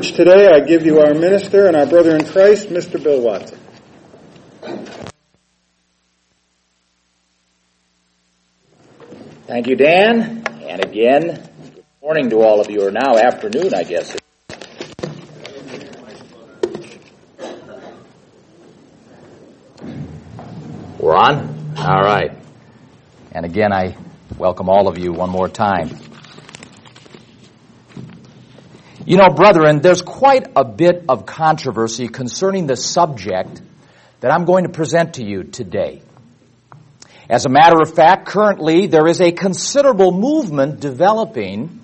message today, I give you our minister and our brother in Christ, Mr. Bill Watson. Thank you, Dan. And again, good morning to all of you, or now afternoon, I guess. We're on? All right. And again, I welcome all of you one more time. You know, brethren, there's quite a bit of controversy concerning the subject that I'm going to present to you today. As a matter of fact, currently there is a considerable movement developing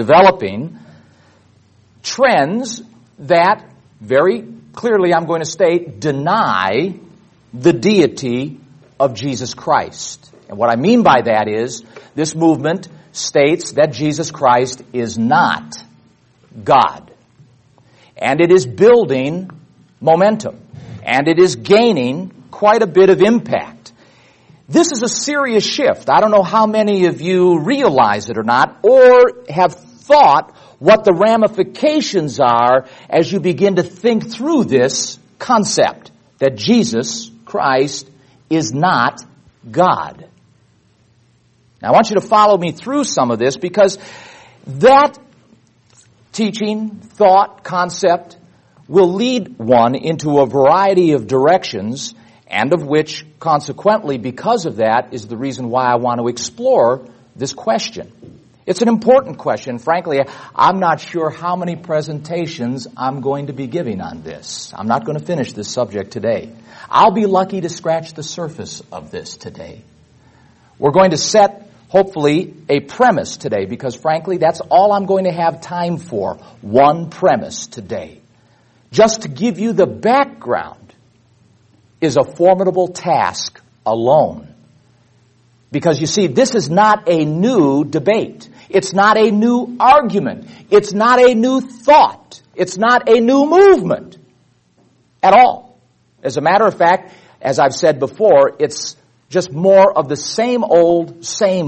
trends that very clearly, I'm going to state, deny the deity of Jesus Christ. And what I mean by that is, this movement states that Jesus Christ is not God. And it is building momentum. And it is gaining quite a bit of impact. This is a serious shift. I don't know how many of you realize it or not, or have thought what the ramifications are as you begin to think through this concept that Jesus Christ is not God. Now I want you to follow me through some of this, because that teaching, thought, concept will lead one into a variety of directions, and of which, consequently, because of that, is the reason why I want to explore this question. It's an important question. Frankly, I'm not sure how many presentations I'm going to be giving on this. I'm not going to finish this subject today. I'll be lucky to scratch the surface of this today. We're going to set, hopefully, a premise today, because frankly, that's all I'm going to have time for. One premise today. Just to give you the background is a formidable task alone. Because you see, this is not a new debate. It's not a new argument. It's not a new thought. It's not a new movement at all. As a matter of fact, as I've said before, it's just more of the same old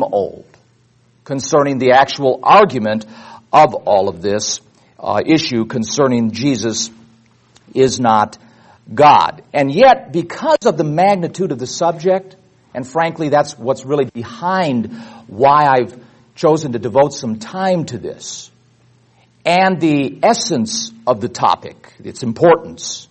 concerning the actual argument of all of this issue concerning Jesus is not God. And yet, because of the magnitude of the subject, and frankly, that's what's really behind why I've chosen to devote some time to this, and the essence of the topic, its importance,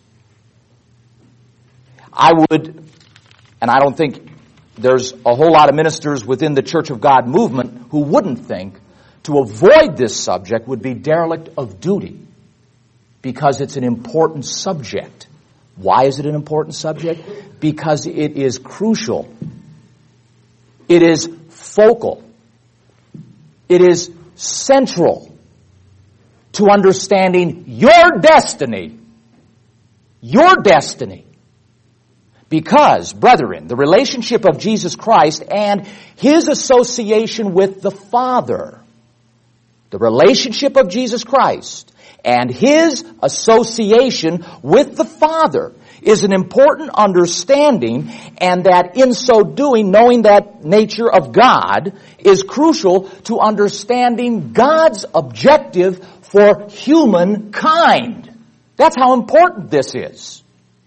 I would, and I don't think there's a whole lot of ministers within the Church of God movement who wouldn't think to avoid this subject would be derelict of duty, because it's an important subject. Why is it an important subject? Because it is crucial. It is focal. It is central to understanding your destiny. Your destiny. Because, brethren, the relationship of Jesus Christ and His association with the Father, the relationship of Jesus Christ and His association with the Father is an important understanding, and that in so doing, knowing that nature of God is crucial to understanding God's objective for humankind. That's how important this is.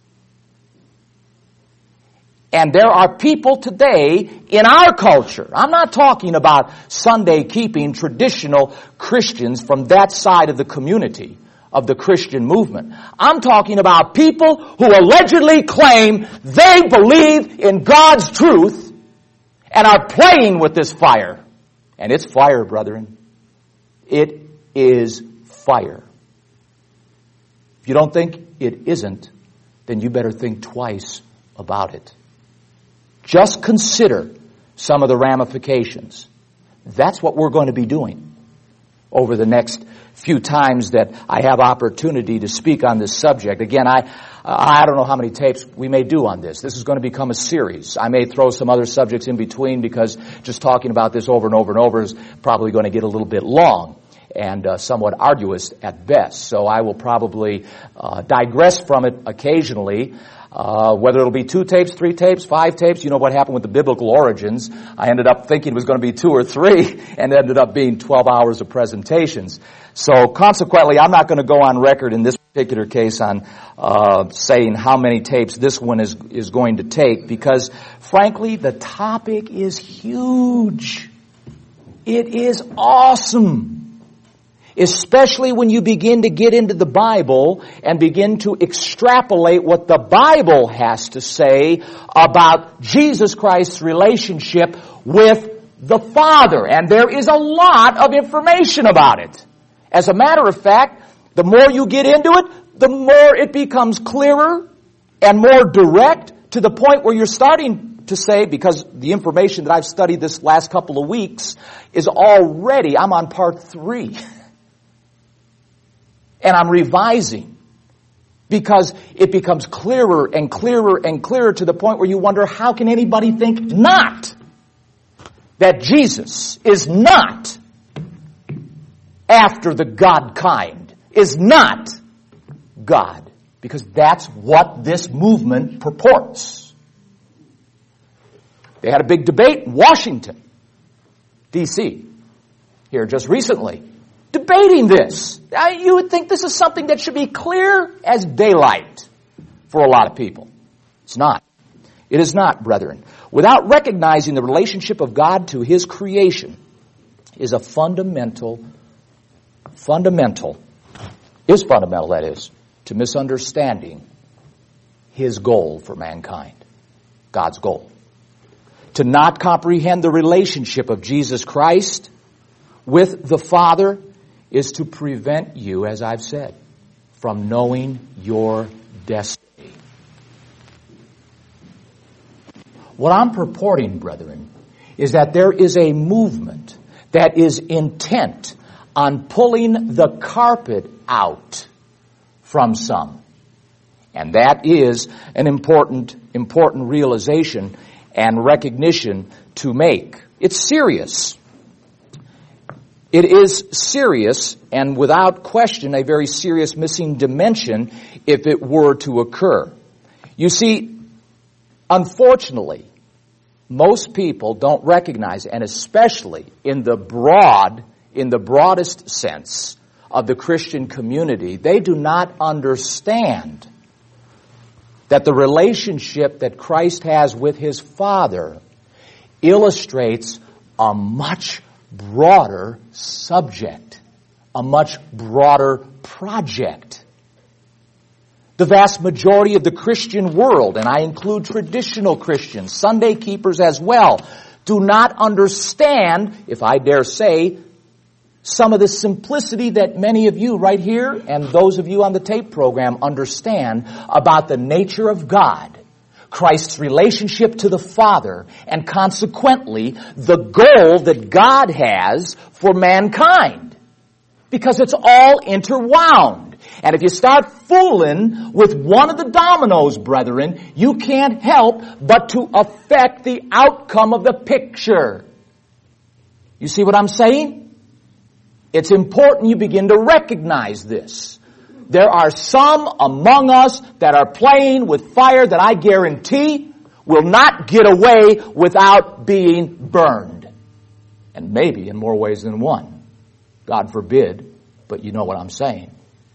And there are people today in our culture, I'm not talking about Sunday-keeping traditional Christians from that side of the community of the Christian movement. I'm talking about people who allegedly claim they believe in God's truth and are playing with this fire. And it's fire, brethren. It is fire. If you don't think it isn't, then you better think twice about it. Just consider some of the ramifications. That's what we're going to be doing over the next few times that I have opportunity to speak on this subject. Again, I don't know how many tapes we may do on this. This is going to become a series. I may throw some other subjects in between, because just talking about this over and over and over is probably going to get a little bit long and somewhat arduous at best. So I will probably digress from it occasionally. Whether it'll be 2 tapes, 3 tapes, 5 tapes, you know what happened with the biblical origins. I ended up thinking it was going to be 2 or 3 and it ended up being 12 hours of presentations. So consequently, I'm not going to go on record in this particular case on saying how many tapes this one is going to take, because frankly, the topic is huge. It is awesome. Especially when you begin to get into the Bible and begin to extrapolate what the Bible has to say about Jesus Christ's relationship with the Father. And there is a lot of information about it. As a matter of fact, the more you get into it, the more it becomes clearer and more direct, to the point where you're starting to say, because the information that I've studied this last couple of weeks is already, I'm on part 3. And I'm revising, because it becomes clearer and clearer and clearer, to the point where you wonder, how can anybody think not that Jesus is not after the God kind, is not God? Because that's what this movement purports. They had a big debate in Washington, D.C., here just recently, debating this. You would think this is something that should be clear as daylight for a lot of people. It's not. It is not, brethren. Without recognizing the relationship of God to His creation is a fundamental, that is, to misunderstanding His goal for mankind. God's goal. To not comprehend the relationship of Jesus Christ with the Father is to prevent you, as I've said, from knowing your destiny. What I'm purporting, brethren, is that there is a movement that is intent on pulling the carpet out from some. And that is an important realization and recognition to make. It's serious. It is serious, and without question, a very serious missing dimension if it were to occur. You see, unfortunately, most people don't recognize, and especially in the broadest sense of the Christian community, they do not understand that the relationship that Christ has with His Father illustrates a much broader subject, a much broader project. The vast majority of the Christian world, and I include traditional Christians, Sunday keepers as well, do not understand, if I dare say, some of the simplicity that many of you right here and those of you on the tape program understand about the nature of God, Christ's relationship to the Father, and consequently the goal that God has for mankind. Because it's all interwound. And if you start fooling with one of the dominoes, brethren, you can't help but to affect the outcome of the picture. You see what I'm saying? It's important you begin to recognize this. There are some among us that are playing with fire that I guarantee will not get away without being burned. And maybe in more ways than one. God forbid, but you know what I'm saying.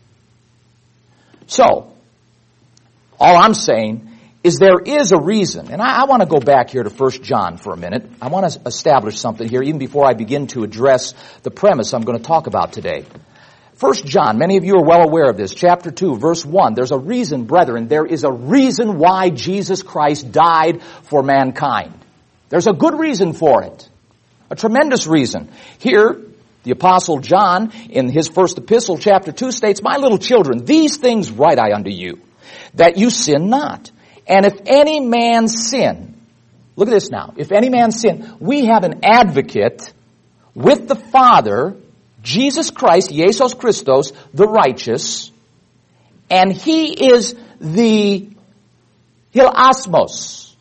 So, all I'm saying is there is a reason. And I want to go back here to 1 John for a minute. I want to establish something here even before I begin to address the premise I'm going to talk about today. 1 John, many of you are well aware of this, chapter 2, verse 1. There's a reason, brethren, there is a reason why Jesus Christ died for mankind. There's a good reason for it. A tremendous reason. Here, the Apostle John, in his first epistle, chapter 2, states, "My little children, these things write I unto you, that you sin not. And if any man sin," look at this now, "if any man sin, we have an advocate with the Father, Jesus Christ, Jesus Christos, the righteous, and He is the hilasmos.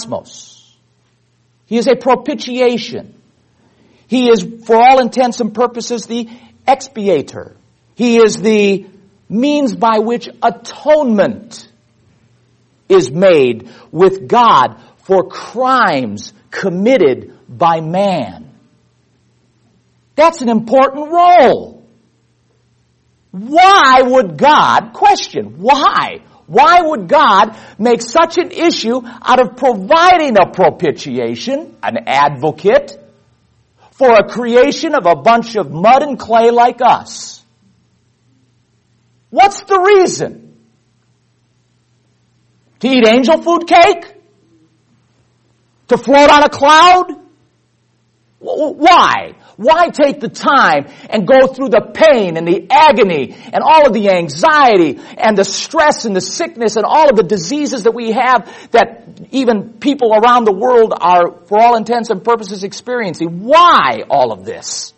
He is a propitiation. He is, for all intents and purposes, the expiator. He is the means by which atonement is made with God for crimes committed by man. That's an important role. Why would God, question, why? Why would God make such an issue out of providing a propitiation, an advocate, for a creation of a bunch of mud and clay like us? What's the reason? To eat angel food cake? To float on a cloud? Why? Why take the time and go through the pain and the agony and all of the anxiety and the stress and the sickness and all of the diseases that we have that even people around the world are, for all intents and purposes, experiencing? Why all of this?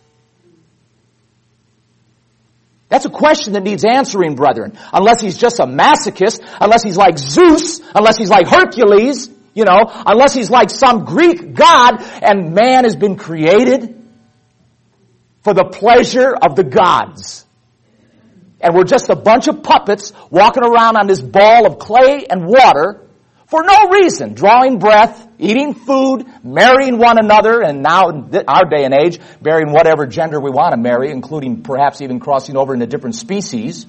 That's a question that needs answering, brethren. Unless he's just a masochist, unless he's like Zeus, unless he's like Hercules, unless he's like some Greek god and man has been created for the pleasure of the gods. And we're just a bunch of puppets walking around on this ball of clay and water for no reason, drawing breath, eating food, marrying one another, and now in our day and age, marrying whatever gender we want to marry, including perhaps even crossing over into different species.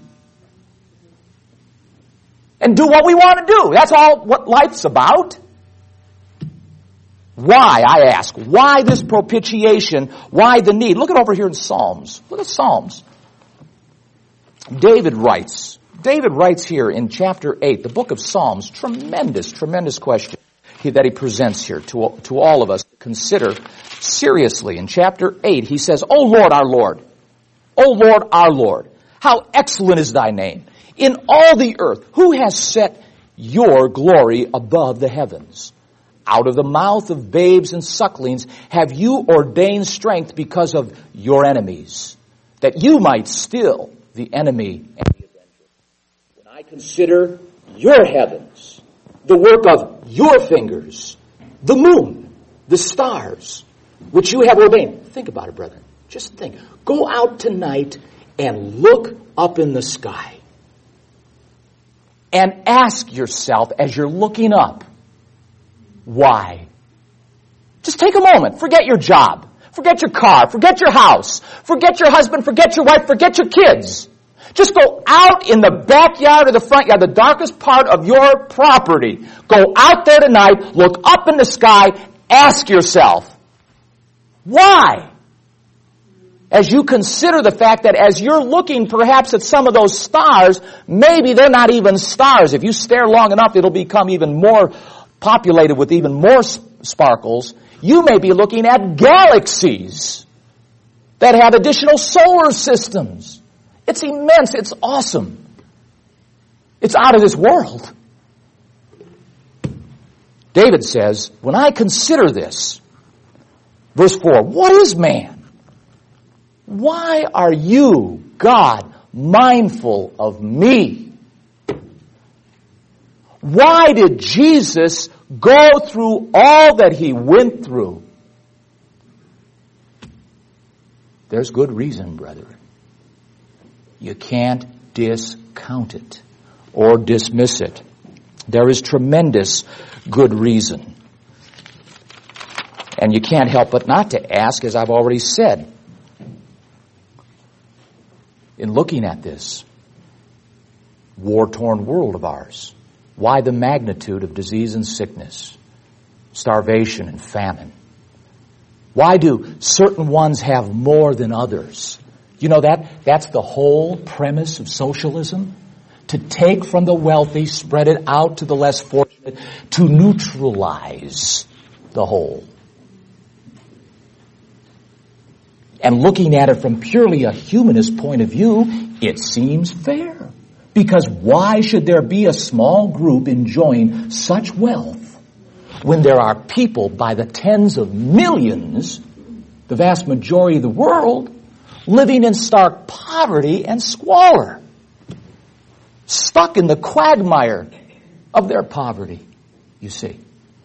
And do what we want to do. That's all what life's about. Why, I ask, why this propitiation? Why the need? Look at over here in Psalms. Look at Psalms. David writes here in chapter 8, the book of Psalms, tremendous question that he presents here to all of us to consider seriously. In chapter 8, he says, O Lord, our Lord, how excellent is thy name in all the earth. Who has set your glory above the heavens? Out of the mouth of babes and sucklings have you ordained strength because of your enemies, that you might still the enemy and the avenger. When I consider your heavens, the work of your fingers, the moon, the stars, which you have ordained. Think about it, brethren. Just think. Go out tonight and look up in the sky. And ask yourself as you're looking up, why? Just take a moment. Forget your job. Forget your car. Forget your house. Forget your husband. Forget your wife. Forget your kids. Just go out in the backyard or the front yard, the darkest part of your property. Go out there tonight, look up in the sky, ask yourself, why? As you consider the fact that as you're looking perhaps at some of those stars, maybe they're not even stars. If you stare long enough, it'll become even more populated with even more sparkles. You may be looking at galaxies that have additional solar systems. It's immense. It's awesome. It's out of this world. David says, when I consider this, verse 4, what is man? Why are you, God, mindful of me? Why did Jesus go through all that he went through? There's good reason, brethren. You can't discount it or dismiss it. There is tremendous good reason. And you can't help but not to ask, as I've already said, in looking at this war-torn world of ours, why the magnitude of disease and sickness, starvation and famine? Why do certain ones have more than others? You know that's the whole premise of socialism. To take from the wealthy, spread it out to the less fortunate, to neutralize the whole. And looking at it from purely a humanist point of view, it seems fair. Because why should there be a small group enjoying such wealth when there are people by the tens of millions, the vast majority of the world, living in stark poverty and squalor, stuck in the quagmire of their poverty, you see?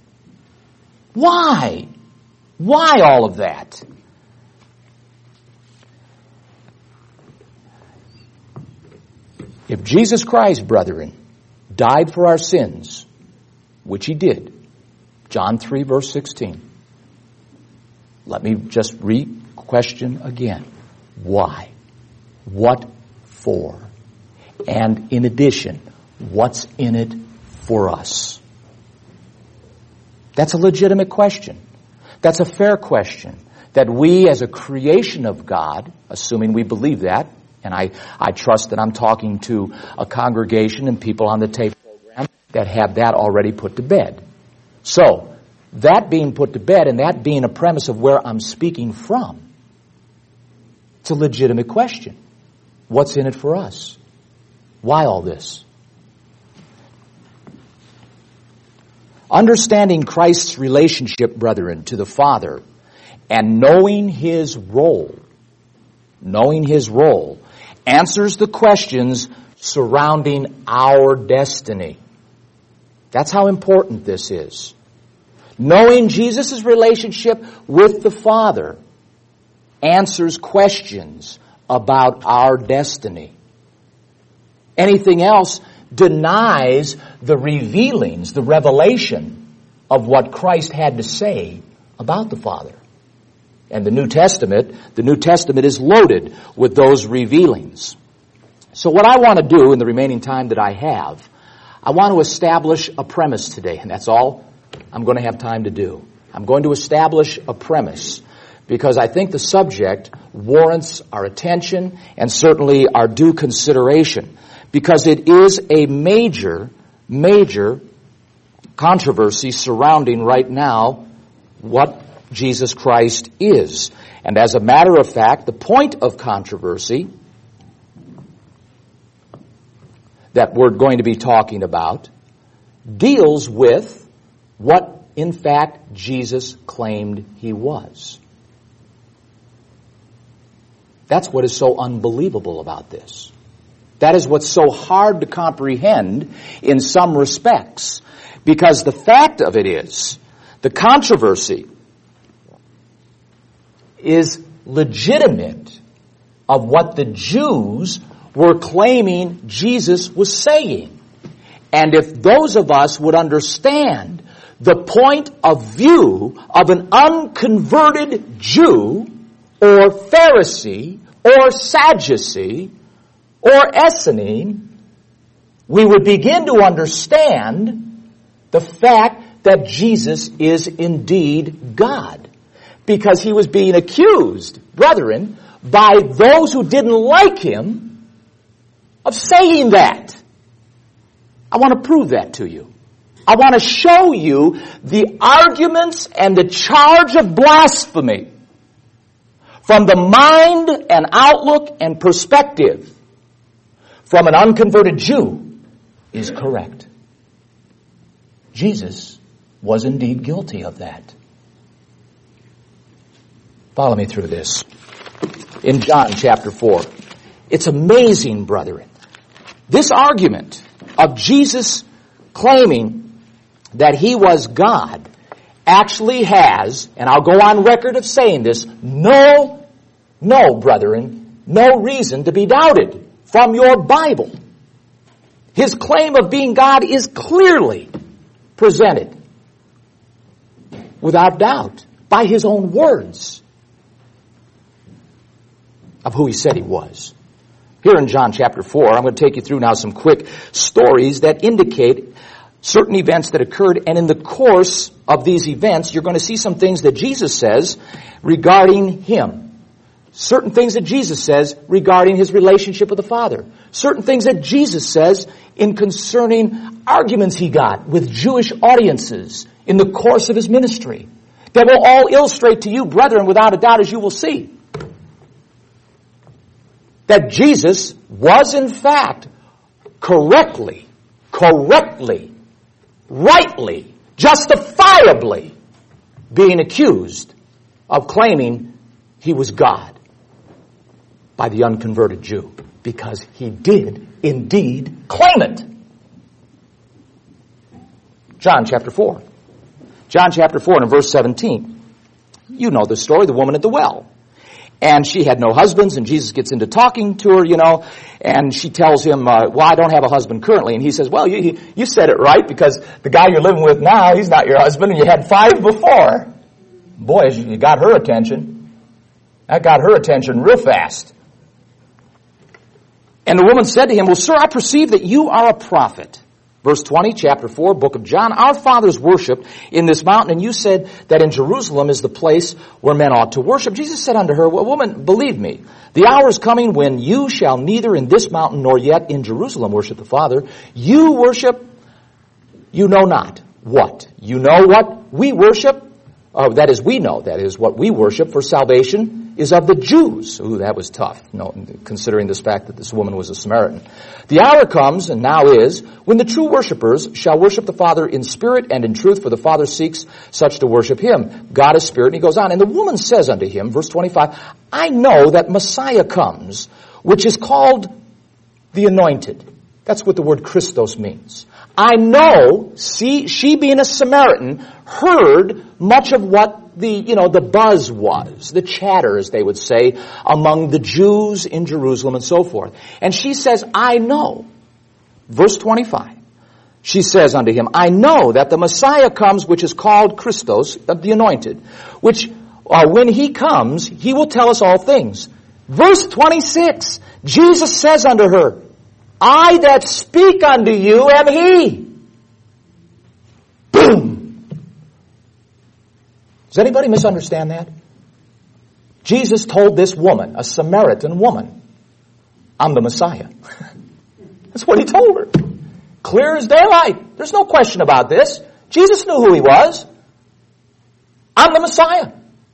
Why? Why all of that? If Jesus Christ, brethren, died for our sins, which he did. John 3, verse 16. Let me just re-question again. Why? What for? And in addition, what's in it for us? That's a legitimate question. That's a fair question. That we as a creation of God, assuming we believe that, and I trust that I'm talking to a congregation and people on the tape program that have that already put to bed. So, that being put to bed and that being a premise of where I'm speaking from, it's a legitimate question. What's in it for us? Why all this? Understanding Christ's relationship, brethren, to the Father and knowing His role, answers the questions surrounding our destiny. That's how important this is. Knowing Jesus' relationship with the Father answers questions about our destiny. Anything else denies the revealings, the revelation of what Christ had to say about the Father. And the New Testament is loaded with those revealings. So what I want to do in the remaining time that I have, I want to establish a premise today, and that's all I'm going to have time to do. I'm going to establish a premise because I think the subject warrants our attention and certainly our due consideration because it is a major controversy surrounding right now what Jesus Christ is. And as a matter of fact, the point of controversy that we're going to be talking about deals with what, in fact, Jesus claimed He was. That's what is so unbelievable about this. That is what's so hard to comprehend in some respects. Because the fact of it is, the controversy is legitimate of what the Jews were claiming Jesus was saying. And if those of us would understand the point of view of an unconverted Jew or Pharisee or Sadducee or Essene, we would begin to understand the fact that Jesus is indeed God. Because He was being accused, brethren, by those who didn't like Him of saying that. I want to prove that to you. I want to show you the arguments and the charge of blasphemy from the mind and outlook and perspective from an unconverted Jew is correct. Jesus was indeed guilty of that. Follow me through this. In John chapter 4. It's amazing, brethren. This argument of Jesus claiming that He was God actually has, and I'll go on record of saying this, no, brethren, no reason to be doubted from your Bible. His claim of being God is clearly presented, without doubt, by His own words of who He said He was. Here in John chapter 4, I'm going to take you through now some quick stories that indicate certain events that occurred, and in the course of these events, you're going to see some things that Jesus says regarding Him. Certain things that Jesus says regarding His relationship with the Father. Certain things that Jesus says in concerning arguments He got with Jewish audiences in the course of His ministry. That will all illustrate to you, brethren, without a doubt, as you will see, that Jesus was in fact correctly, rightly, justifiably being accused of claiming He was God by the unconverted Jew, because He did indeed claim it. John chapter 4. John chapter 4 and verse 17. You know the story, the woman at the well. And she had no husbands, and Jesus gets into talking to her, and she tells him, well, I don't have a husband currently. And he says, well, you said it right, because the guy you're living with now, he's not your husband, and you had 5 before. Boy, you got her attention. That got her attention real fast. And the woman said to him, well, sir, I perceive that you are a prophet. Verse 20, chapter 4, book of John. Our fathers worshipped in this mountain, and you said that in Jerusalem is the place where men ought to worship. Jesus said unto her, well, woman, believe me, the hour is coming when you shall neither in this mountain nor yet in Jerusalem worship the Father. You worship, you know not what. You know what we worship. That is, we know. That is what we worship, for salvation is of the Jews. Ooh, that was tough, considering this fact that this woman was a Samaritan. The hour comes, and now is, when the true worshipers shall worship the Father in spirit and in truth, for the Father seeks such to worship Him. God is spirit, and He goes on. And the woman says unto Him, verse 25, I know that Messiah comes, which is called the Anointed. That's what the word Christos means. I know, she being a Samaritan, heard much of what the buzz was, the chatter, as they would say, among the Jews in Jerusalem and so forth. And she says, I know. Verse 25. She says unto him, I know that the Messiah comes, which is called Christos, the Anointed, which when He comes, He will tell us all things. Verse 26, Jesus says unto her, I that speak unto you am He. Boom! Does anybody misunderstand that? Jesus told this woman, a Samaritan woman, I'm the Messiah. That's what He told her. Clear as daylight. There's no question about this. Jesus knew who He was. I'm the Messiah.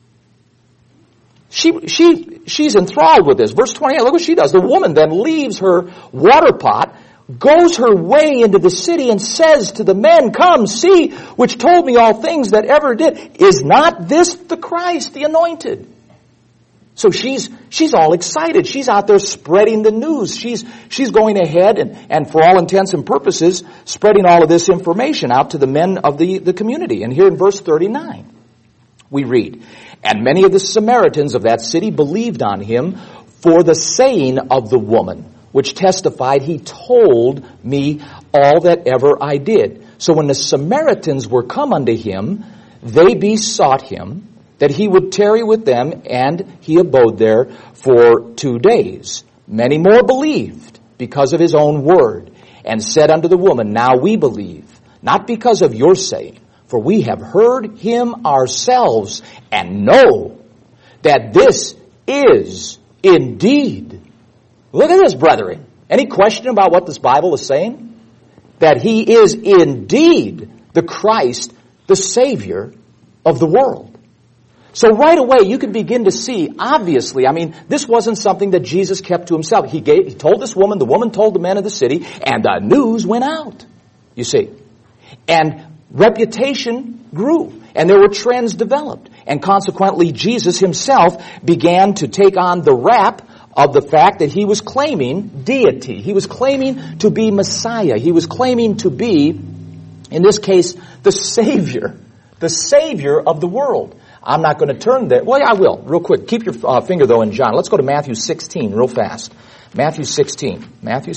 She's enthralled with this. Verse 28, look what she does. The woman then leaves her water pot, goes her way into the city, and says to the men, come, see, which told me all things that ever did. Is not this the Christ, the Anointed? So she's all excited. She's out there spreading the news. She's going ahead and for all intents and purposes, spreading all of this information out to the men of the community. And here in verse 39, we read, and many of the Samaritans of that city believed on Him for the saying of the woman, which testified, He told me all that ever I did. So when the Samaritans were come unto Him, they besought Him that He would tarry with them, and He abode there for 2 days. Many more believed because of His own word, and said unto the woman, now we believe, not because of your saying, for we have heard Him ourselves, and know that this is indeed. Look at this, brethren. Any question about what this Bible is saying? That He is indeed the Christ, the Savior of the world. So right away you can begin to see, obviously, this wasn't something that Jesus kept to Himself. He told this woman, the woman told the men of the city, and the news went out, you see. And reputation grew, and there were trends developed. And consequently, Jesus Himself began to take on the rap of the fact that He was claiming deity. He was claiming to be Messiah. He was claiming to be, in this case, the Savior of the world. I'm not going to turn there. Well, yeah, I will, real quick. Keep your finger, though, in John. Let's go to Matthew 16 real fast. Matthew 16.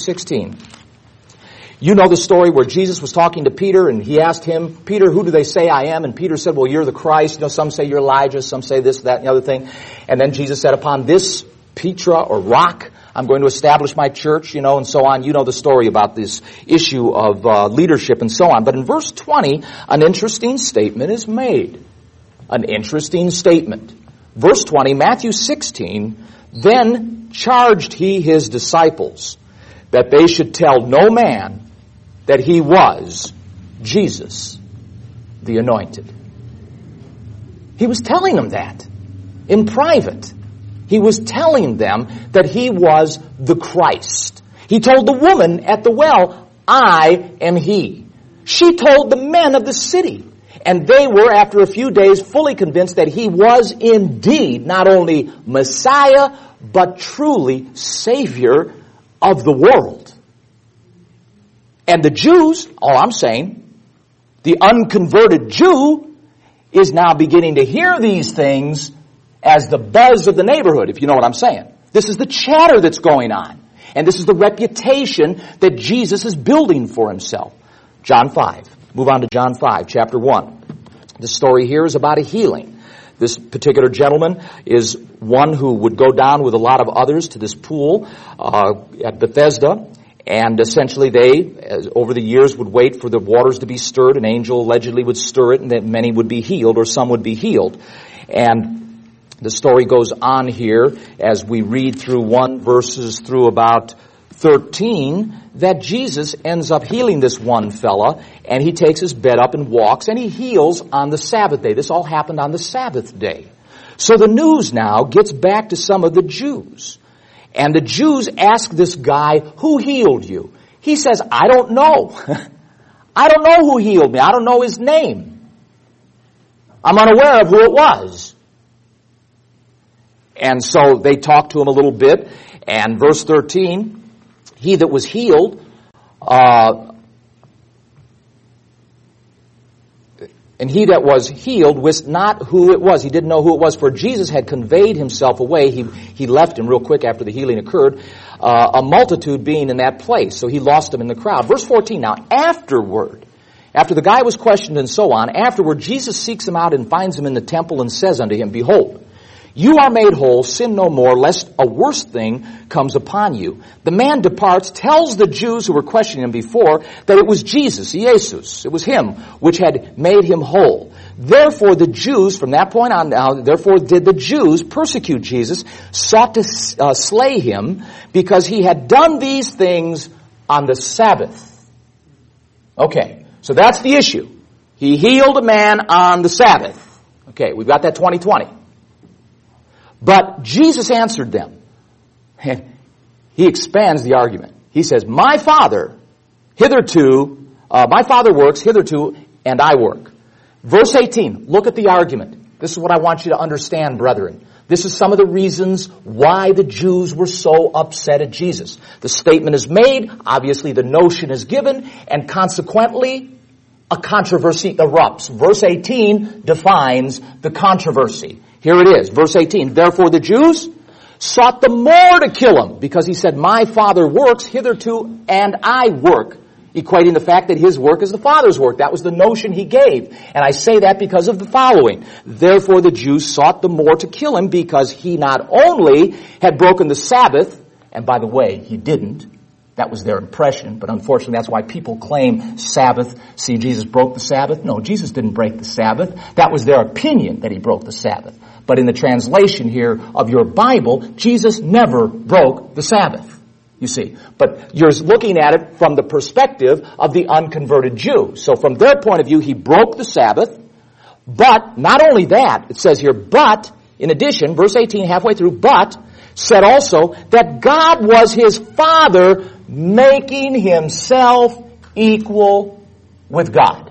You know the story where Jesus was talking to Peter, and He asked him, Peter, who do they say I am? And Peter said, well, you're the Christ. Some say you're Elijah. Some say this, that, and the other thing. And then Jesus said, upon this Petra or rock, I'm going to establish my church, and so on. You know the story about this issue of leadership and so on. But in verse 20, an interesting statement is made. An interesting statement. Verse 20, Matthew 16, then charged He His disciples that they should tell no man that He was Jesus, the Anointed. He was telling them that in private. He was telling them that He was the Christ. He told the woman at the well, I am He. She told the men of the city. And they were, after a few days, fully convinced that He was indeed not only Messiah, but truly Savior of the world. And the Jews, all I'm saying, the unconverted Jew is now beginning to hear these things as the buzz of the neighborhood, if you know what I'm saying. This is the chatter that's going on. And this is the reputation that Jesus is building for himself. John 5. Move on to John 5, chapter 1. The story here is about a healing. This particular gentleman is one who would go down with a lot of others to this pool at Bethesda. And essentially they, over the years, would wait for the waters to be stirred. An angel allegedly would stir it, and then many would be healed, or some would be healed. And the story goes on here as we read through 1 verses through about 13, that Jesus ends up healing this one fella, and he takes his bed up and walks, and he heals on the Sabbath day. This all happened on the Sabbath day. So the news now gets back to some of the Jews. And the Jews ask this guy, who healed you? He says, I don't know. I don't know who healed me. I don't know his name. I'm unaware of who it was. And so they talk to him a little bit. And verse 13, he that was healed, and he that was healed wist not who it was. He didn't know who it was, for Jesus had conveyed himself away. He left him real quick after the healing occurred, a multitude being in that place. So he lost him in the crowd. Verse 14, now afterward, after the guy was questioned and so on, afterward Jesus seeks him out and finds him in the temple and says unto him, behold, you are made whole, sin no more, lest a worse thing comes upon you. The man departs, tells the Jews who were questioning him before that it was Jesus, it was him, which had made him whole. Therefore the Jews, from that point on now, therefore did the Jews persecute Jesus, sought to slay him, because he had done these things on the Sabbath. Okay, so that's the issue. He healed a man on the Sabbath. Okay, we've got that 20/20. But Jesus answered them. He expands the argument. He says, my Father works hitherto, and I work. Verse 18, look at the argument. This is what I want you to understand, brethren. This is some of the reasons why the Jews were so upset at Jesus. The statement is made, obviously the notion is given, and consequently, a controversy erupts. Verse 18 defines the controversy. Here it is, verse 18. Therefore the Jews sought the more to kill him, because he said, my Father works hitherto, and I work. Equating the fact that his work is the Father's work. That was the notion he gave. And I say that because of the following. Therefore the Jews sought the more to kill him, because he not only had broken the Sabbath, and by the way, he didn't. That was their impression, but unfortunately that's why people claim Sabbath. See, Jesus broke the Sabbath. No, Jesus didn't break the Sabbath. That was their opinion that he broke the Sabbath. But in the translation here of your Bible, Jesus never broke the Sabbath. You see. But you're looking at it from the perspective of the unconverted Jew. So from their point of view, he broke the Sabbath. But not only that, it says here, but, in addition, verse 18, halfway through, but said also that God was his Father, making himself equal with God.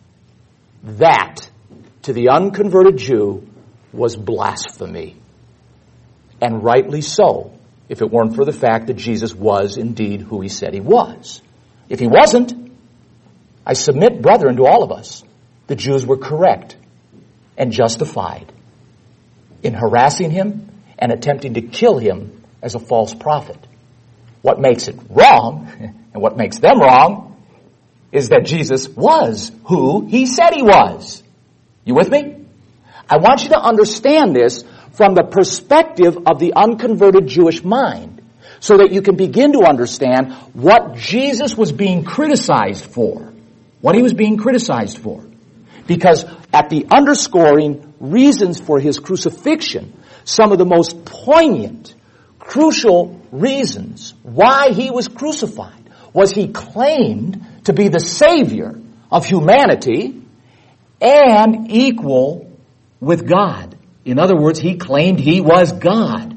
That, to the unconverted Jew, was blasphemy. And rightly so, if it weren't for the fact that Jesus was indeed who he said he was. If he wasn't, I submit, brethren, to all of us, the Jews were correct and justified in harassing him and attempting to kill him as a false prophet. What makes it wrong, and what makes them wrong, is that Jesus was who he said he was. You with me? I want you to understand this from the perspective of the unconverted Jewish mind, so that you can begin to understand what Jesus was being criticized for. What he was being criticized for. Because at the underscoring reasons for his crucifixion, some of the most poignant, crucial reasons why he was crucified was he claimed to be the Savior of humanity and equal with God. In other words, he claimed he was God.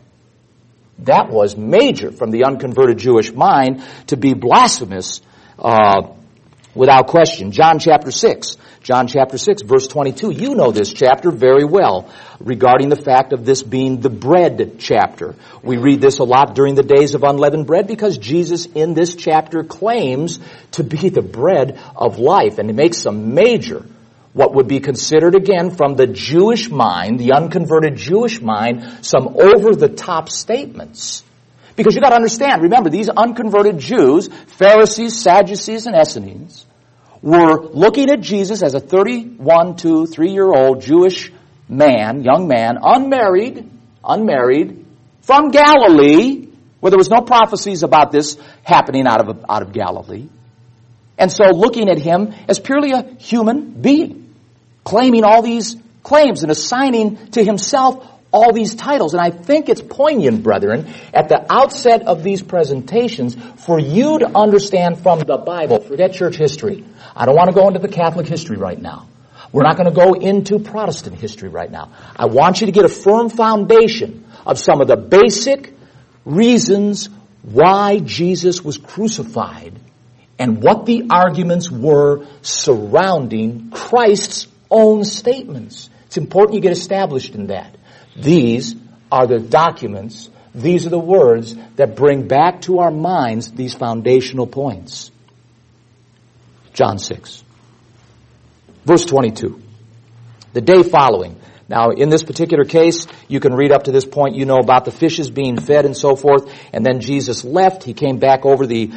That was major from the unconverted Jewish mind to be blasphemous without question. John chapter 6, verse 22. You know this chapter very well regarding the fact of this being the bread chapter. We read this a lot during the days of unleavened bread because Jesus in this chapter claims to be the bread of life. And he makes some major what would be considered, again, from the Jewish mind, the unconverted Jewish mind, some over-the-top statements. Because you've got to understand, remember, these unconverted Jews, Pharisees, Sadducees, and Essenes, were looking at Jesus as a 31 to 3-year-old Jewish man, young man, unmarried, from Galilee, where there was no prophecies about this happening out of Galilee. And so looking at him as purely a human being, claiming all these claims and assigning to himself all these titles. And I think it's poignant, brethren, at the outset of these presentations for you to understand from the Bible. Forget church history. I don't want to go into the Catholic history right now. We're not going to go into Protestant history right now. I want you to get a firm foundation of some of the basic reasons why Jesus was crucified and what the arguments were surrounding Christ's own statements. It's important you get established in that. These are the documents, these are the words that bring back to our minds these foundational points. John 6, verse 22. The day following. Now, in this particular case, you can read up to this point, you know about the fishes being fed and so forth, and then Jesus left. He came back over the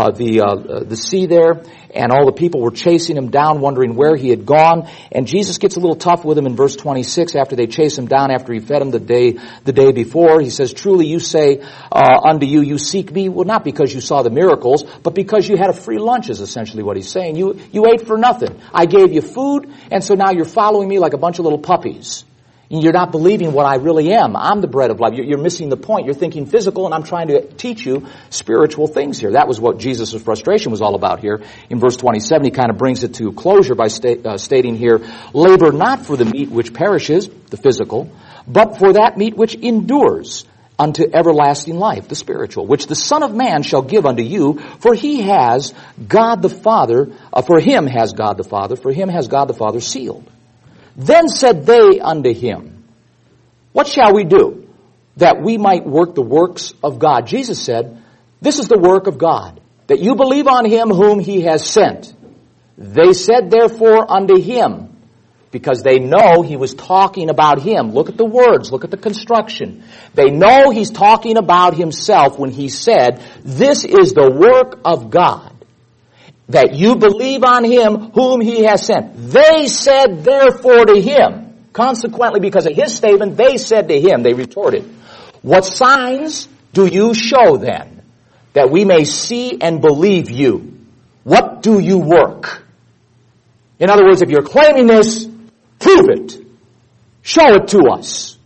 sea there, and all the people were chasing him down, wondering where he had gone. And Jesus gets a little tough with them in verse 26 after they chase him down, after he fed him the day before. He says, truly you say unto you, you seek me, well, not because you saw the miracles, but because you had a free lunch is essentially what he's saying. You ate for nothing. I gave you food, and so now you're following me like a bunch of little puppies. You're not believing what I really am. I'm the bread of life. You're missing the point. You're thinking physical, and I'm trying to teach you spiritual things here. That was what Jesus' frustration was all about here. In verse 27, he kind of brings it to closure by stating here, labor not for the meat which perishes, the physical, but for that meat which endures unto everlasting life, the spiritual, which the Son of Man shall give unto you, for he has God the Father, for him has God the Father sealed. Then said they unto him, what shall we do, that we might work the works of God? Jesus said, this is the work of God, that you believe on him whom he has sent. They said therefore unto him, because they know he was talking about him. Look at the words, look at the construction. They know he's talking about himself when he said, this is the work of God, that you believe on him whom he has sent. They said therefore to him, consequently because of his statement, they said to him, they retorted, what signs do you show then, that we may see and believe you? What do you work? In other words, if you're claiming this, prove it. Show it to us.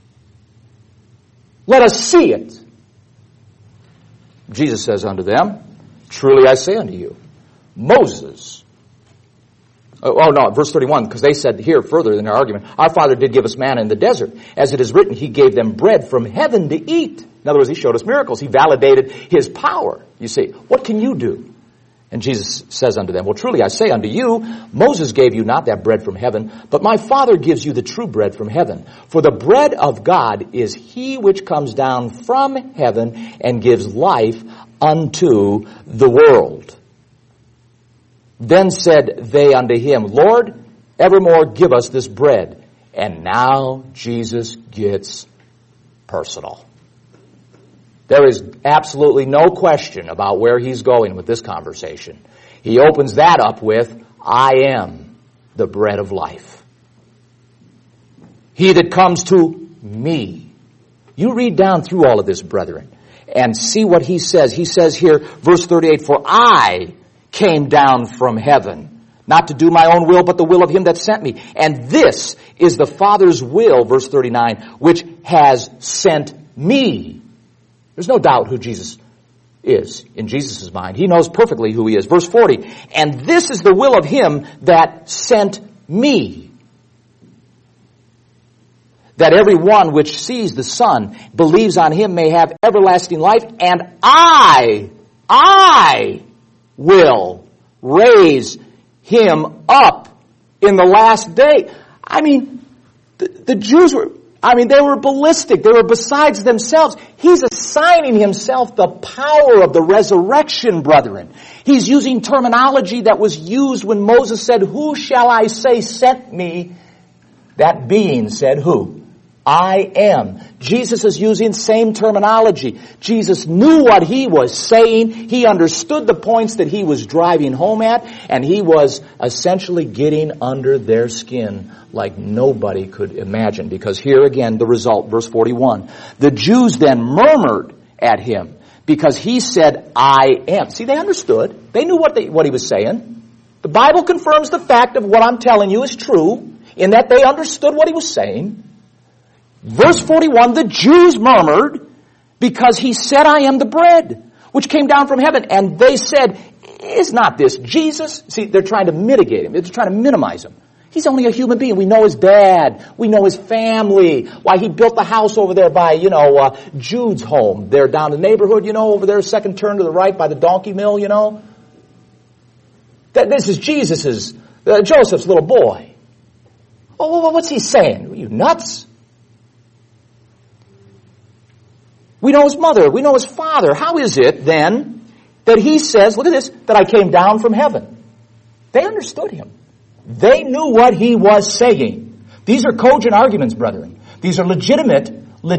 Let us see it. Jesus says unto them, truly I say unto you, Moses. Verse 31, because they said here further in their argument, our father did give us manna in the desert. As it is written, he gave them bread from heaven to eat. In other words, he showed us miracles. He validated his power. You see, what can you do? And Jesus says unto them, well, truly I say unto you, Moses gave you not that bread from heaven, but my Father gives you the true bread from heaven. For the bread of God is he which comes down from heaven and gives life unto the world. Then said they unto him, Lord, evermore give us this bread. And now Jesus gets personal. There is absolutely no question about where he's going with this conversation. He opens that up with, I am the bread of life. He that comes to me. You read down through all of this, brethren, and see what he says. He says here, verse 38, for I came down from heaven, not to do my own will, but the will of him that sent me. And this is the Father's will, verse 39, which has sent me. There's no doubt who Jesus is in Jesus' mind. He knows perfectly who he is. Verse 40, and this is the will of him that sent me, that every one which sees the Son, believes on him, may have everlasting life, and I will raise him up in the last day. I mean, the Jews were I mean, they were ballistic. They were besides themselves. He's assigning himself the power of the resurrection, brethren. He's using terminology that was used when Moses said, "Who shall I say sent me?" That being said, "Who? I am." Jesus is using same terminology. Jesus knew what he was saying. He understood the points that he was driving home at, and he was essentially getting under their skin like nobody could imagine. Because here again, the result, verse 41. The Jews then murmured at him because he said, "I am." See, they understood. They knew what he was saying. The Bible confirms the fact of what I'm telling you is true, in that they understood what he was saying. Verse 41, the Jews murmured because he said, "I am the bread which came down from heaven." And they said, "Is not this Jesus?" See, they're trying to mitigate him. They're trying to minimize him. He's only a human being. We know his dad. We know his family. Why, he built the house over there by, Jude's home. There down in the neighborhood, over there, second turn to the right by the donkey mill, This is Jesus's, Joseph's little boy. Oh, what's he saying? Are you nuts? We know his mother. We know his father. How is it, then, that he says, look at this, that I came down from heaven? They understood him. They knew what he was saying. These are cogent arguments, brethren. These are legitimate,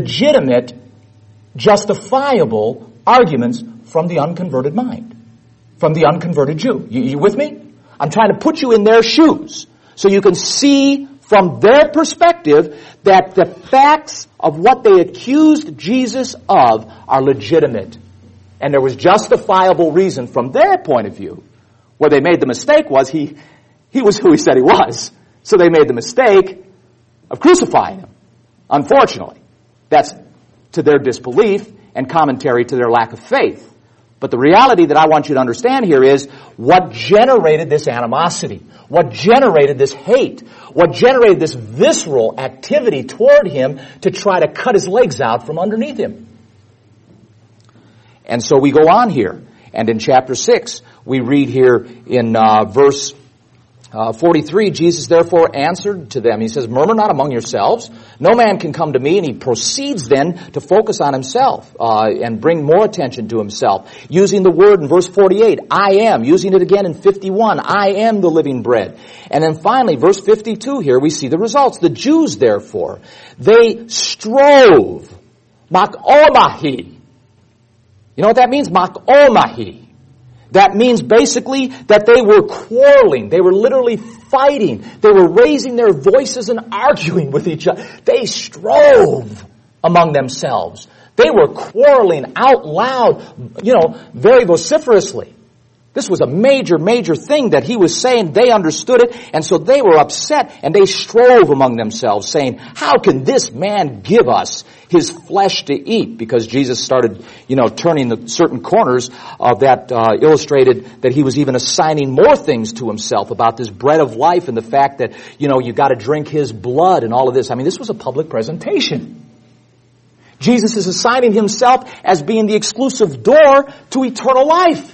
justifiable arguments from the unconverted mind, from the unconverted Jew. You with me? I'm trying to put you in their shoes so you can see from their perspective that the facts of what they accused Jesus of are legitimate. And there was justifiable reason from their point of view. Where they made the mistake was he was who he said he was. So they made the mistake of crucifying him. Unfortunately. That's to their disbelief and commentary to their lack of faith. But the reality that I want you to understand here is what generated this animosity, what generated this hate, what generated this visceral activity toward him to try to cut his legs out from underneath him. And so we go on here. And in chapter 6, we read here in verse 43, Jesus therefore answered to them. He says, "Murmur not among yourselves. No man can come to me." And he proceeds then to focus on himself and bring more attention to himself. Using the word in verse 48, "I am." Using it again in 51, "I am the living bread." And then finally, verse 52 here, we see the results. The Jews therefore, they strove. Makomahi. You know what that means? Makomahi. That means basically that they were quarreling. They were literally fighting. They were raising their voices and arguing with each other. They strove among themselves. They were quarreling out loud, very vociferously. This was a major, major thing that he was saying. They understood it, and so they were upset, and they strove among themselves, saying, "How can this man give us his flesh to eat?" Because Jesus started, turning the certain corners of that illustrated that he was even assigning more things to himself about this bread of life and the fact that, you got to drink his blood and all of this. I mean, this was a public presentation. Jesus is assigning himself as being the exclusive door to eternal life.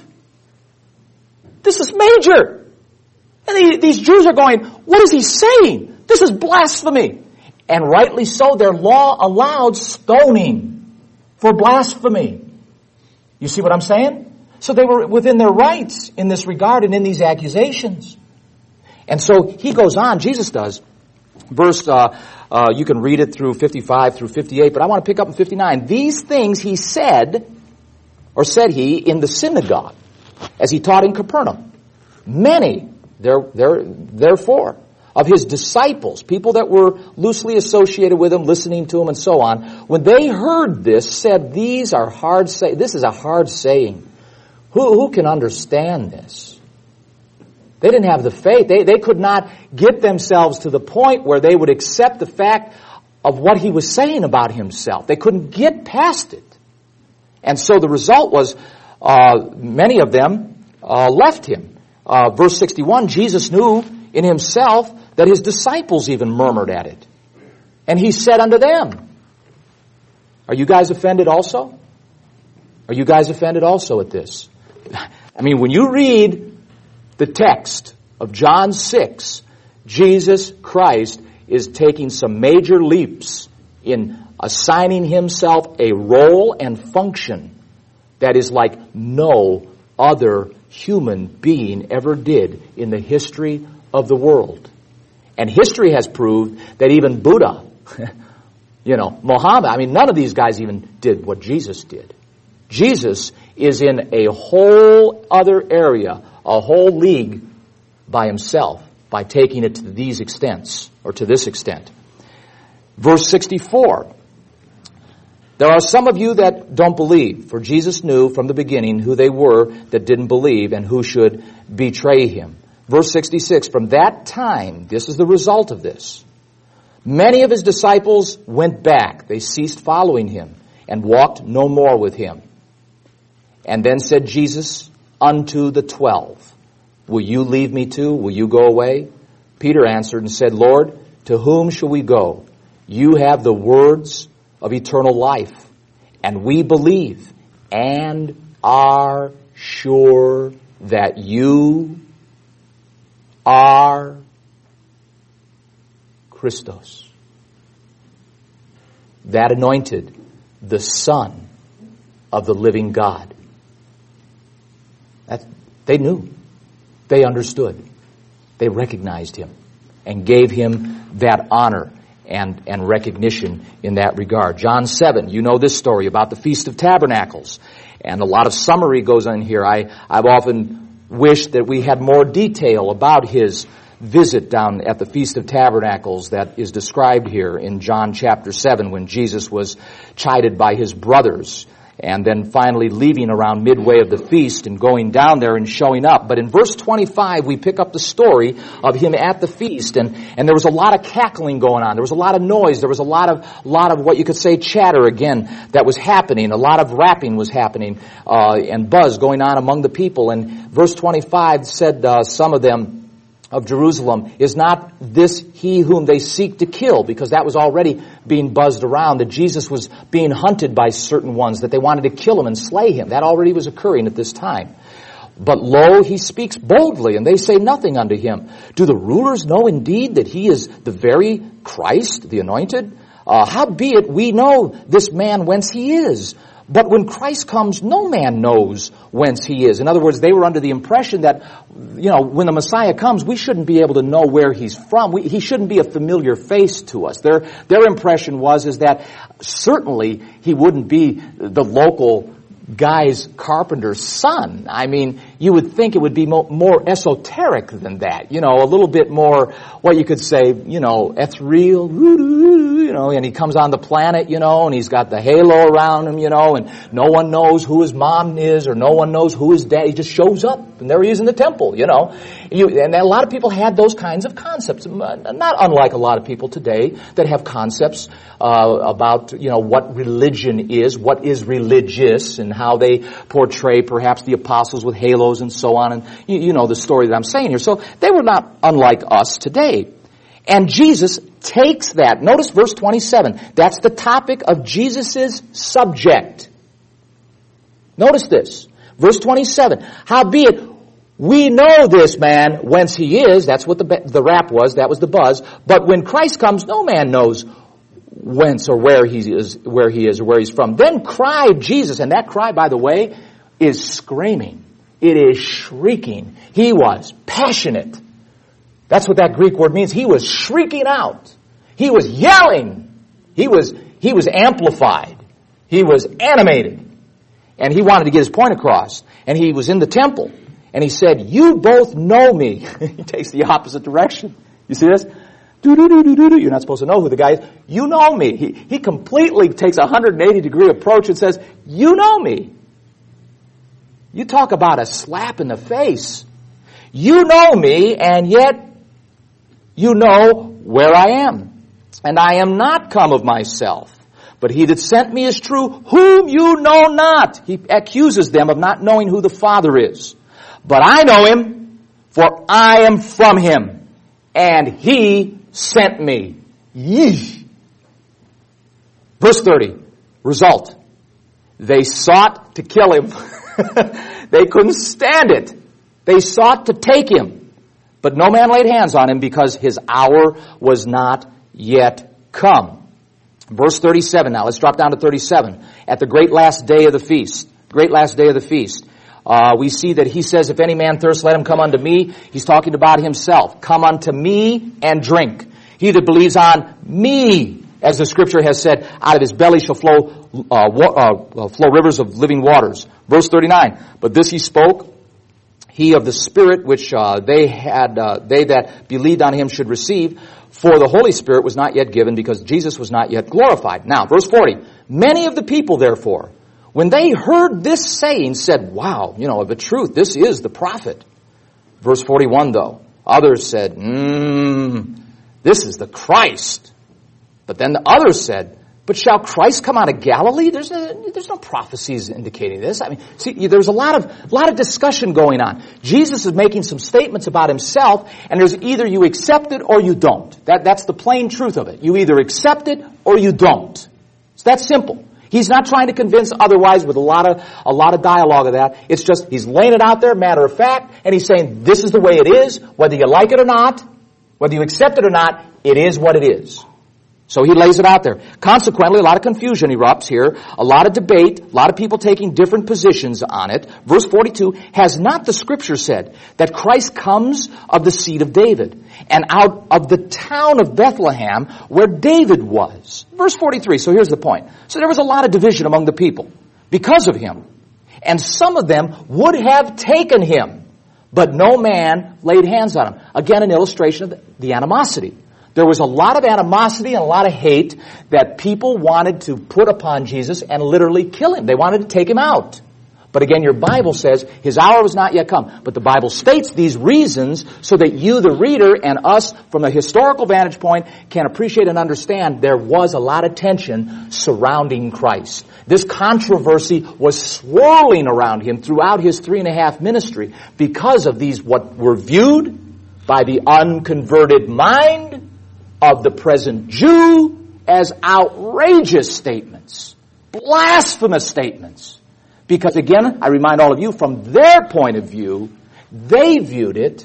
This is major. And these Jews are going, what is he saying? This is blasphemy. And rightly so, their law allowed stoning for blasphemy. You see what I'm saying? So they were within their rights in this regard and in these accusations. And so he goes on, Jesus does. Verse, you can read it through 55 through 58, but I want to pick up in 59. These things he said he, in the synagogue, as he taught in Capernaum. Many, therefore, of his disciples, people that were loosely associated with him, listening to him and so on, when they heard this, said, this is a hard saying. Who can understand this? They didn't have the faith. They could not get themselves to the point where they would accept the fact of what he was saying about himself. They couldn't get past it. And so the result was, many of them left him. Verse 61, Jesus knew in himself that his disciples even murmured at it. And he said unto them, "Are you guys offended also? Are you guys offended also at this?" I mean, when you read the text of John 6, Jesus Christ is taking some major leaps in assigning himself a role and function that is like no other human being ever did in the history of the world. And history has proved that even Buddha, Muhammad, none of these guys even did what Jesus did. Jesus is in a whole other area, a whole league by himself, by taking it to these extents, or to this extent. Verse 64. There are some of you that don't believe, for Jesus knew from the beginning who they were that didn't believe and who should betray him. Verse 66, from that time, this is the result of this. Many of his disciples went back. They ceased following him and walked no more with him. And then said Jesus unto the 12, will you leave me too? Will you go away? Peter answered and said, Lord, to whom shall we go? You have the words of eternal life, and we believe and are sure that you are Christos, that anointed, the Son of the living God. They knew. They understood. They recognized him and gave him that honor and recognition in that regard. John 7, you know this story about the Feast of Tabernacles. And a lot of summary goes on here. I've often wished that we had more detail about his visit down at the Feast of Tabernacles that is described here in John chapter 7 when Jesus was chided by his brothers and then finally leaving around midway of the feast and going down there and showing up. But in verse 25, we pick up the story of him at the feast, and there was a lot of cackling going on. There was a lot of noise. There was a lot of what you could say chatter again that was happening. A lot of rapping was happening, and buzz going on among the people. And verse 25 said, some of them of Jerusalem, is not this he whom they seek to kill? Because that was already being buzzed around, that Jesus was being hunted by certain ones, that they wanted to kill him and slay him. That already was occurring at this time. But lo, he speaks boldly, and they say nothing unto him. Do the rulers know indeed that he is the very Christ, the anointed? Howbeit we know this man whence he is. But when Christ comes, no man knows whence he is. In other words, they were under the impression that, when the Messiah comes, we shouldn't be able to know where he's from. He shouldn't be a familiar face to us. Their impression is that certainly he wouldn't be the local guy's carpenter's son. You would think it would be more esoteric than that. A little bit more, what you could say, ethereal, and he comes on the planet, and he's got the halo around him, and no one knows who his mom is or no one knows who his dad. He just shows up and there he is in the temple, and a lot of people had those kinds of concepts, not unlike a lot of people today that have concepts about, what religion is, what is religious, and how they portray perhaps the apostles with halos and so on. And you know the story that I'm saying here. So they were not unlike us today. And Jesus takes that. Notice verse 27. That's the topic of Jesus' subject. Notice this. Verse 27. Howbeit, we know this man whence he is. That's what the rap was. That was the buzz. But when Christ comes, no man knows whence or where he is or where he's from. Then cried Jesus, and that cry, by the way, is screaming. It is shrieking. He was passionate. That's what that Greek word means. He was shrieking out. He was yelling. He was amplified. He was animated. And he wanted to get his point across. And he was in the temple. And he said, you both know me. He takes the opposite direction. You see this? You're not supposed to know who the guy is. You know me. He completely takes a 180-degree approach and says, you know me. You talk about a slap in the face. You know me, and yet you know where I am. And I am not come of myself, but he that sent me is true, whom you know not. He accuses them of not knowing who the Father is. But I know him, for I am from him, and he sent me. Yeesh. Verse 30, result. They sought to kill him. They couldn't stand it. They sought to take him. But no man laid hands on him because his hour was not yet come. Verse 37 now. Let's drop down to 37. At the great last day of the feast. Great last day of the feast. We see that he says, if any man thirst, let him come unto me. He's talking about himself. Come unto me and drink. He that believes on me, as the scripture has said, out of his belly shall flow rivers of living waters. Verse 39. But this he spoke, he of the Spirit which they that believed on him should receive. For the Holy Spirit was not yet given, because Jesus was not yet glorified. Now, verse 40. Many of the people, therefore, when they heard this saying, said, wow, of a truth, this is the prophet. Verse 41, though. Others said, this is the Christ. But then the others said, but shall Christ come out of Galilee? There's no prophecies indicating this. I mean, see, there's a lot of discussion going on. Jesus is making some statements about himself, and there's either you accept it or you don't. That's the plain truth of it. You either accept it or you don't. It's that simple. He's not trying to convince otherwise with a lot of dialogue of that. It's just he's laying it out there, matter of fact, and he's saying this is the way it is, whether you like it or not, whether you accept it or not, it is what it is. So he lays it out there. Consequently, a lot of confusion erupts here, a lot of debate, a lot of people taking different positions on it. Verse 42, has not the scripture said that Christ comes of the seed of David and out of the town of Bethlehem where David was? Verse 43, so here's the point. So there was a lot of division among the people because of him. And some of them would have taken him, but no man laid hands on him. Again, an illustration of the animosity. There was a lot of animosity and a lot of hate that people wanted to put upon Jesus and literally kill him. They wanted to take him out. But again, your Bible says his hour was not yet come. But the Bible states these reasons so that you, the reader, and us, from a historical vantage point, can appreciate and understand there was a lot of tension surrounding Christ. This controversy was swirling around him throughout his 3.5 ministry because of these what were viewed by the unconverted mind of the present Jew as outrageous statements, blasphemous statements. Because again, I remind all of you, from their point of view, they viewed it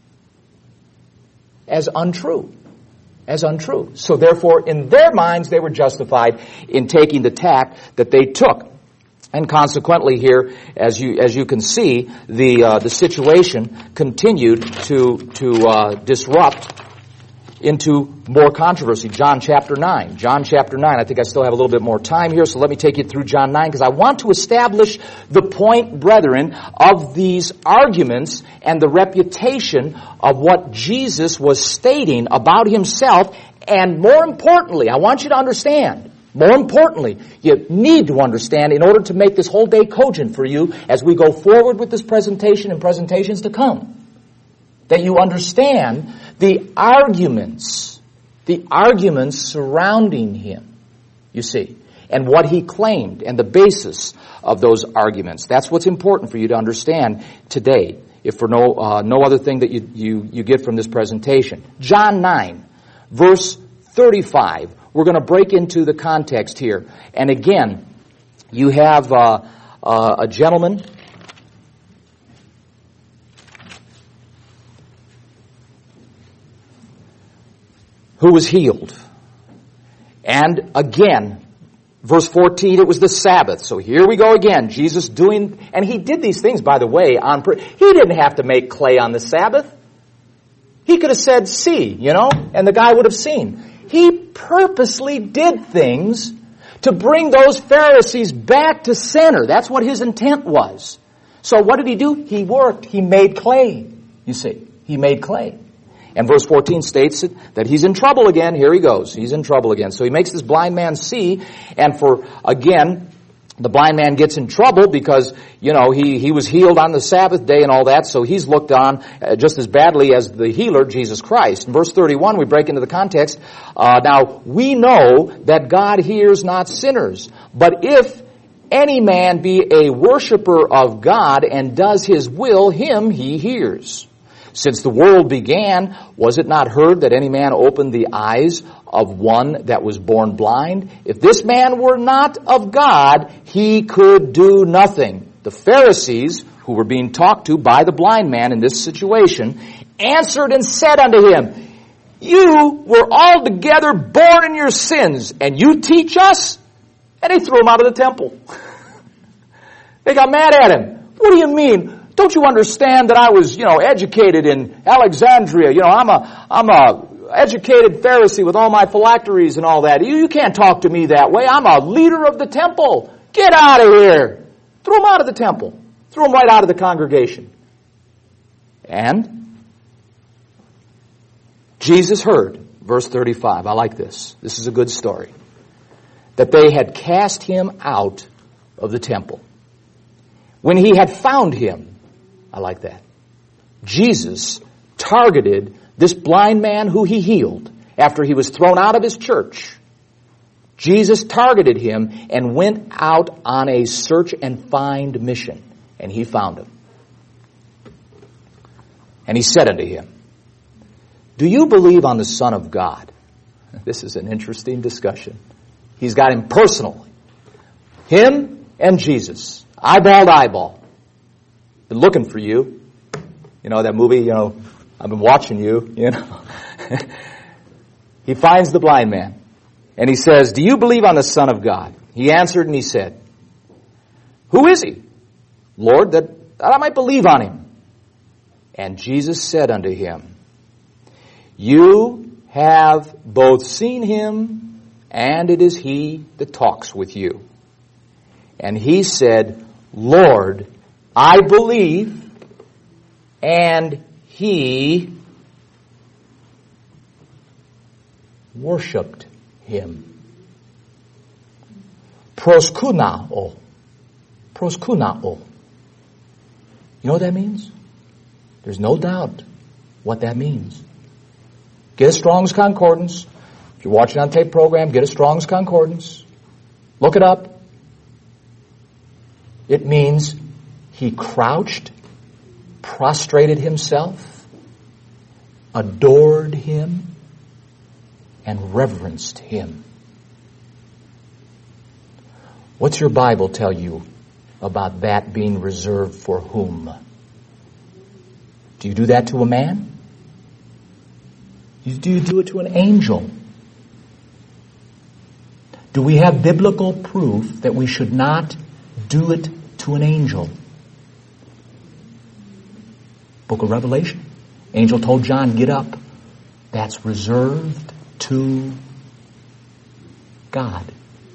as untrue. As untrue. So therefore, in their minds, they were justified in taking the tack that they took. And consequently here, as you can see, the situation continued to disrupt into more controversy. John chapter 9. John chapter 9. I think I still have a little bit more time here, so let me take you through John 9, because I want to establish the point, brethren, of these arguments and the reputation of what Jesus was stating about himself. And more importantly, I want you to understand, more importantly, you need to understand in order to make this whole day cogent for you as we go forward with this presentation and presentations to come, that you understand the arguments surrounding him, you see, and what he claimed and the basis of those arguments. That's what's important for you to understand today, if for no other thing that you get from this presentation. John 9, verse 35. We're going to break into the context here. And again, you have a gentleman who was healed. And again, verse 14, it was the Sabbath. So here we go again. Jesus doing, and he did these things, by the way, he didn't have to make clay on the Sabbath. He could have said, see, and the guy would have seen. He purposely did things to bring those Pharisees back to center. That's what his intent was. So what did he do? He worked. He made clay. You see, he made clay. And verse 14 states that he's in trouble again. Here he goes. He's in trouble again. So he makes this blind man see. And again, the blind man gets in trouble because, he was healed on the Sabbath day and all that. So he's looked on just as badly as the healer, Jesus Christ. In verse 31, we break into the context. Now, we know that God hears not sinners. But if any man be a worshiper of God and does his will, him he hears. Since the world began, was it not heard that any man opened the eyes of one that was born blind? If this man were not of God, he could do nothing. The Pharisees, who were being talked to by the blind man in this situation, answered and said unto him, You were altogether born in your sins, and you teach us? And he threw him out of the temple. They got mad at him. What do you mean? Don't you understand that I was, educated in Alexandria? I'm a educated Pharisee with all my phylacteries and all that. You can't talk to me that way. I'm a leader of the temple. Get out of here. Threw him out of the temple. Threw him right out of the congregation. And Jesus heard, verse 35, I like this. This is a good story. That they had cast him out of the temple. When he had found him, I like that. Jesus targeted this blind man who he healed after he was thrown out of his church. Jesus targeted him and went out on a search and find mission. And he found him. And he said unto him, do you believe on the Son of God? This is an interesting discussion. He's got him personally. Him and Jesus. Eyeball to eyeball. Been looking for you. That movie, I've been watching you, He finds the blind man. And he says, do you believe on the Son of God? He answered and he said, who is he, Lord, that I might believe on him? And Jesus said unto him, you have both seen him, and it is he that talks with you. And he said, Lord, I believe. And he worshipped him. Proskunao. Proskunao. You know what that means? There's no doubt what that means. Get a Strong's Concordance. If you're watching on tape program, get a Strong's Concordance. Look it up. It means he crouched, prostrated himself, adored him, and reverenced him. What's your Bible tell you about that being reserved for whom? Do you do that to a man? Do you do it to an angel? Do we have biblical proof that we should not do it to an angel? Book of Revelation. Angel told John, get up. That's reserved to God.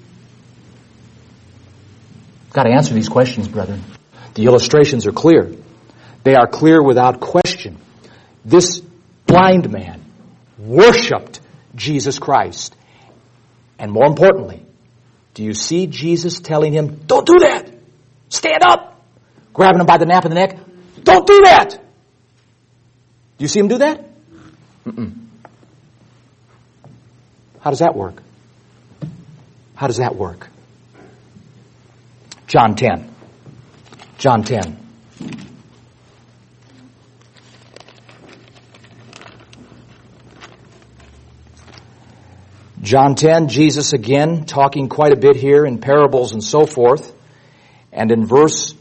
Got to answer these questions, brethren. The illustrations are clear. They are clear without question. This blind man worshipped Jesus Christ. And more importantly, do you see Jesus telling him, don't do that. Stand up. Grabbing him by the nape of the neck. Don't do that. Do you see him do that? Mm-mm. How does that work? How does that work? John 10. John 10. John 10, Jesus again talking quite a bit here in parables and so forth. And in verse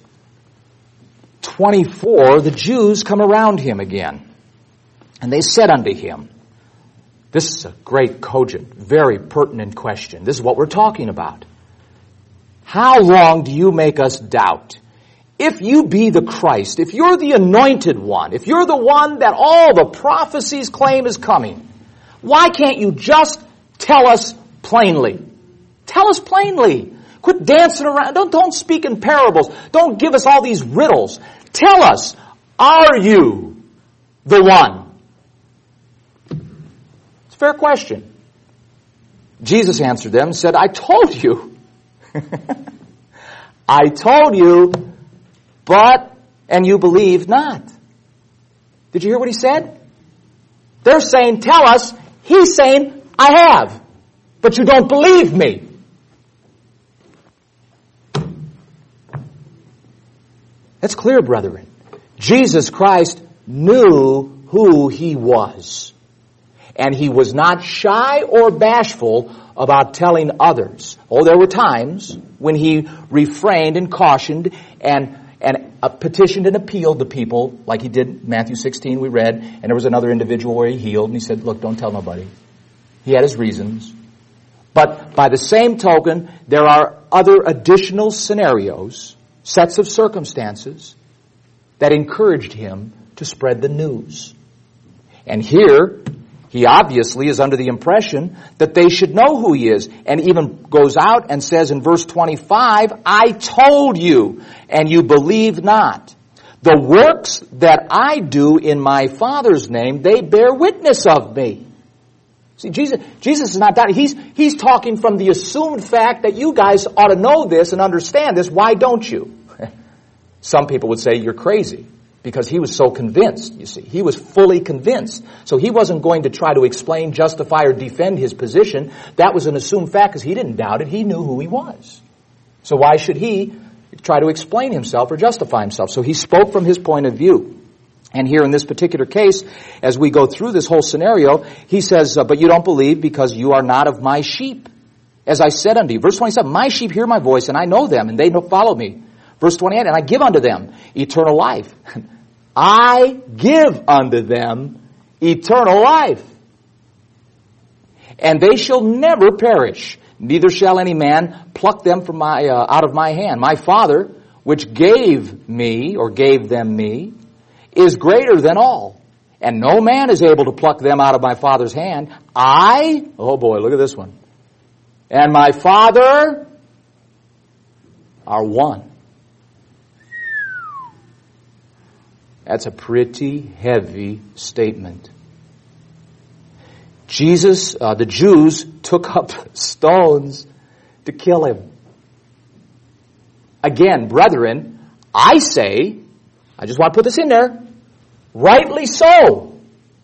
24, the Jews come around him again. And they said unto him, this is a great, cogent, very pertinent question. This is what we're talking about. How long do you make us doubt? If you be the Christ, if you're the anointed one, if you're the one that all the prophecies claim is coming, why can't you just tell us plainly? Tell us plainly. Quit dancing around. Don't speak in parables. Don't give us all these riddles. Tell us, are you the one? It's a fair question. Jesus answered them and said, I told you. I told you, and you believe not. Did you hear what he said? They're saying, tell us. He's saying, I have, but you don't believe me. That's clear, brethren. Jesus Christ knew who he was. And he was not shy or bashful about telling others. Oh, there were times when he refrained and cautioned and and petitioned and appealed to people like he did in Matthew 16 we read, and there was another individual where he healed, and he said, look, don't tell nobody. He had his reasons. But by the same token, there are other additional scenarios, sets of circumstances, that encouraged him to spread the news. And here, he obviously is under the impression that they should know who he is, and even goes out and says in verse 25, I told you, and you believe not. The works that I do in my Father's name, they bear witness of me. See, Jesus is not doubting. He's talking from the assumed fact that you guys ought to know this and understand this. Why don't you? Some people would say you're crazy because he was so convinced, you see. He was fully convinced. So he wasn't going to try to explain, justify, or defend his position. That was an assumed fact because he didn't doubt it. He knew who he was. So why should he try to explain himself or justify himself? So he spoke from his point of view. And here in this particular case, as we go through this whole scenario, he says, but you don't believe because you are not of my sheep. As I said unto you, verse 27, my sheep hear my voice, and I know them, and they follow me. Verse 28, and I give unto them eternal life. I give unto them eternal life. And they shall never perish, neither shall any man pluck them from out of my hand. My Father, which gave me, or gave them me, is greater than all. And no man is able to pluck them out of my Father's hand. Oh boy, look at this one. And my Father are one. That's a pretty heavy statement. The Jews took up stones to kill him. Again, brethren, I say, I just want to put this in there, rightly so.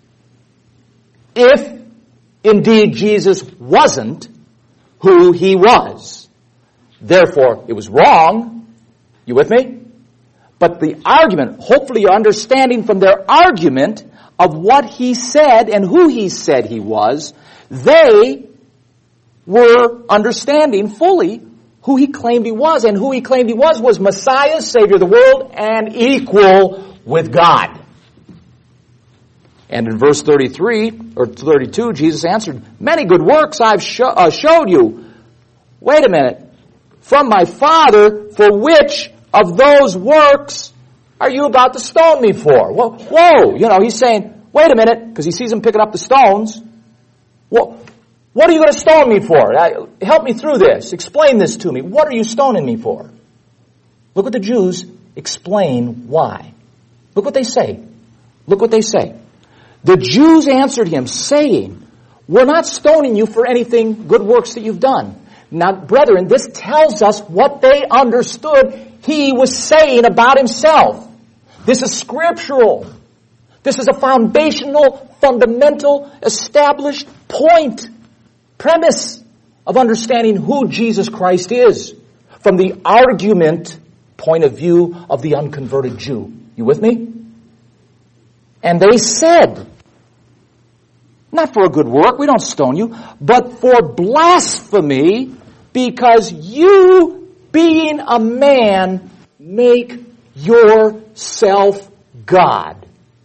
If indeed Jesus wasn't who he was. Therefore, it was wrong. You with me? But the argument, hopefully you're understanding from their argument of what he said and who he said he was, they were understanding fully who he claimed he was. And who he claimed he was Messiah, Savior of the world, and equal with God. And in verse 33, or 32, Jesus answered, many good works I've showed you. Wait a minute. From my Father, for which of those works are you about to stone me for? Whoa, he's saying, wait a minute, because he sees him picking up the stones. What are you going to stone me for? Help me through this. Explain this to me. What are you stoning me for? Look what the Jews explain why. Look what they say. Look what they say. The Jews answered him, saying, we're not stoning you for anything good works that you've done. Now, brethren, this tells us what they understood he was saying about himself. This is scriptural. This is a foundational, fundamental, established point, premise of understanding who Jesus Christ is from the argument point of view of the unconverted Jew. You with me? And they said, not for a good work, we don't stone you, but for blasphemy, because you, being a man, make yourself God.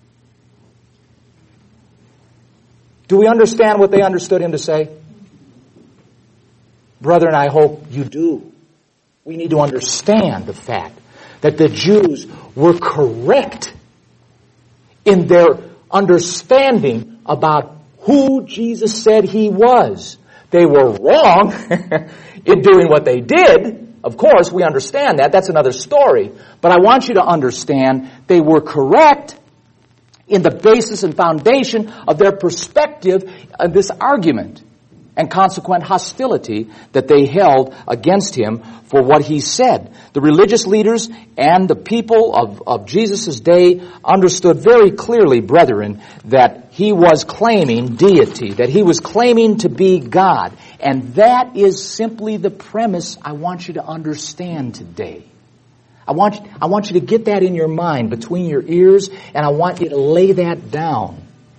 Do we understand what they understood him to say? Brethren, I hope you do. We need to understand the fact that the Jews were correct in their understanding about who Jesus said he was. They were wrong in doing what they did. Of course, we understand that. That's another story. But I want you to understand they were correct in the basis and foundation of their perspective of this argument and consequent hostility that they held against him for what he said. The religious leaders and the people of Jesus' day understood very clearly, brethren, that he was claiming deity, that he was claiming to be God. And that is simply the premise I want you to understand today. I want you to get that in your mind, between your ears, and I want you to lay that down.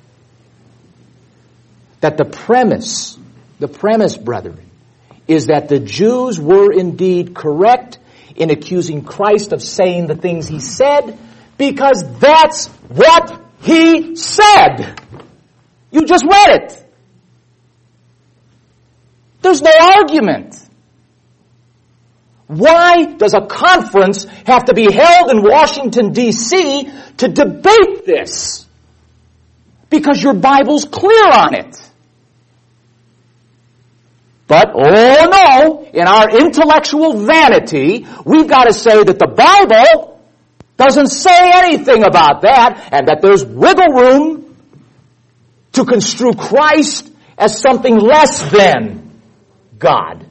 That the premise, brethren, is that the Jews were indeed correct in accusing Christ of saying the things he said, because that's what he said. You just read it. There's no argument. Why does a conference have to be held in Washington, D.C. to debate this? Because your Bible's clear on it. But, oh no, in our intellectual vanity, we've got to say that the Bible doesn't say anything about that, and that there's wiggle room to construe Christ as something less than God.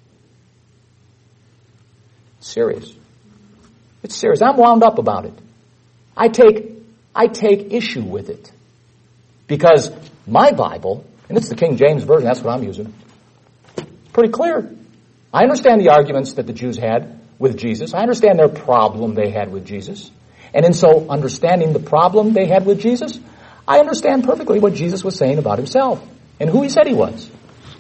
It's serious. It's serious. I'm wound up about it. I take issue with it. Because my Bible, and it's the King James Version, that's what I'm using, pretty clear. I understand the arguments that the Jews had with Jesus. I understand their problem they had with Jesus. And in so understanding the problem they had with Jesus, I understand perfectly what Jesus was saying about himself and who he said he was.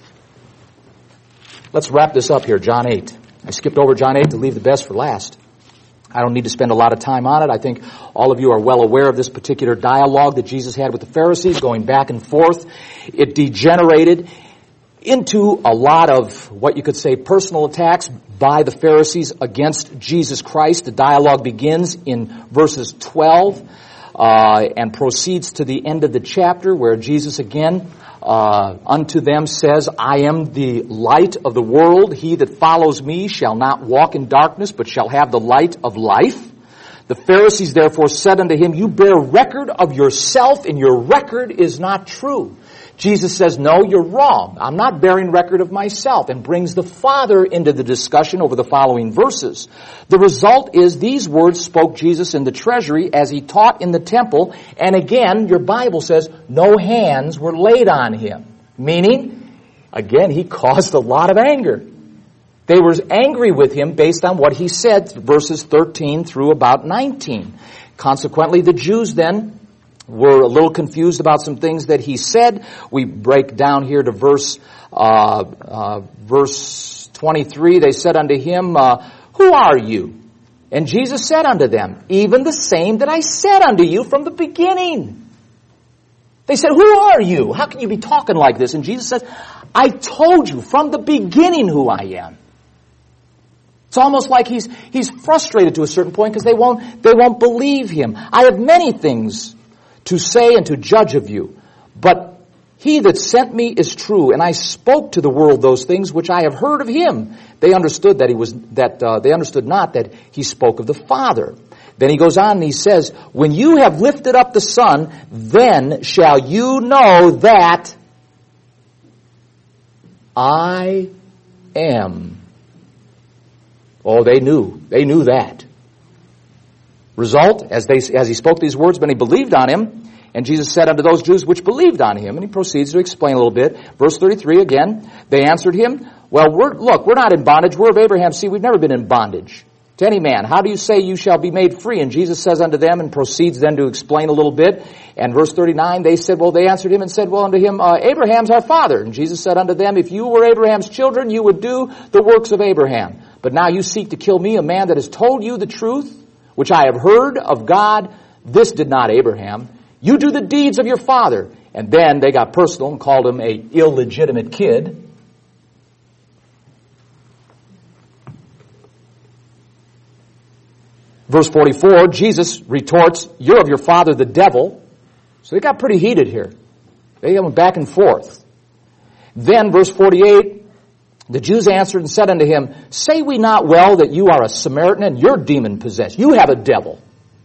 Let's wrap this up here, John 8. I skipped over John 8 to leave the best for last. I don't need to spend a lot of time on it. I think all of you are well aware of this particular dialogue that Jesus had with the Pharisees, going back and forth. It degenerated into a lot of what you could say personal attacks by the Pharisees against Jesus Christ. The dialogue begins in verses 12 and proceeds to the end of the chapter, where Jesus again unto them says, I am the light of the world. He that follows me shall not walk in darkness, but shall have the light of life. The Pharisees therefore said unto him, you bear record of yourself, and your record is not true. Jesus says, no, you're wrong. I'm not bearing record of myself, and brings the Father into the discussion over the following verses. The result is these words spoke Jesus in the treasury as he taught in the temple, and again, your Bible says, no hands were laid on him. Meaning, again, he caused a lot of anger. They were angry with him based on what he said, verses 13 through about 19. Consequently, the Jews then were a little confused about some things that he said. We break down here to verse 23. They said unto him, who are you? And Jesus said unto them, even the same that I said unto you from the beginning. They said, who are you? How can you be talking like this? And Jesus says, I told you from the beginning who I am. It's almost like he's frustrated to a certain point because they won't believe him. I have many things to say and to judge of you, but he that sent me is true, and I spoke to the world those things which I have heard of him. They understood they understood not that he spoke of the Father. Then he goes on and he says, when you have lifted up the Son, then shall you know that I am. Oh, they knew that. Result, as he spoke these words, many believed on him, and Jesus said unto those Jews which believed on him, and he proceeds to explain a little bit. Verse 33 again, they answered him, well, we're not in bondage, we're of Abraham's seed, we've never been in bondage to any man. How do you say you shall be made free? And Jesus says unto them, and proceeds then to explain a little bit. And verse 39, they answered him and said, well, unto him, Abraham's our father. And Jesus said unto them, if you were Abraham's children, you would do the works of Abraham. But now you seek to kill me, a man that has told you the truth, which I have heard of God. This did not Abraham. You do the deeds of your father. And then they got personal and called him an illegitimate kid. Verse 44, Jesus retorts, you're of your father the devil. So they got pretty heated here. They went back and forth. Then verse 48, the Jews answered and said unto him, say we not well that you are a Samaritan and you're demon possessed? You have a devil.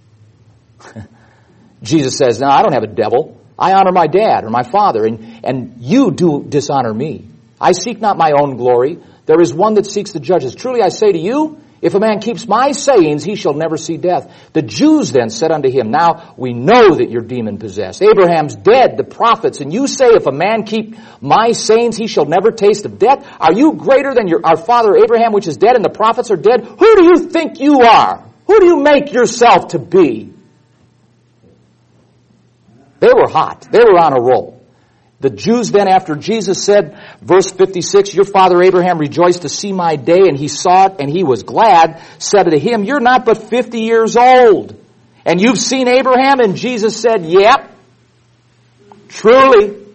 Jesus says, no, I don't have a devil. I honor my dad or my father, and you do dishonor me. I seek not my own glory. There is one that seeks the judges. Truly I say to you, if a man keeps my sayings, he shall never see death. The Jews then said unto him, now we know that you're demon possessed. Abraham's dead, the prophets, and you say, if a man keep my sayings, he shall never taste of death. Are you greater than our father Abraham, which is dead, and the prophets are dead? Who do you think you are? Who do you make yourself to be? They were hot. They were on a roll. The Jews then, after Jesus said, verse 56, your father Abraham rejoiced to see my day, and he saw it, and he was glad, said to him, you're not but 50 years old, and you've seen Abraham? And Jesus said, yep, truly.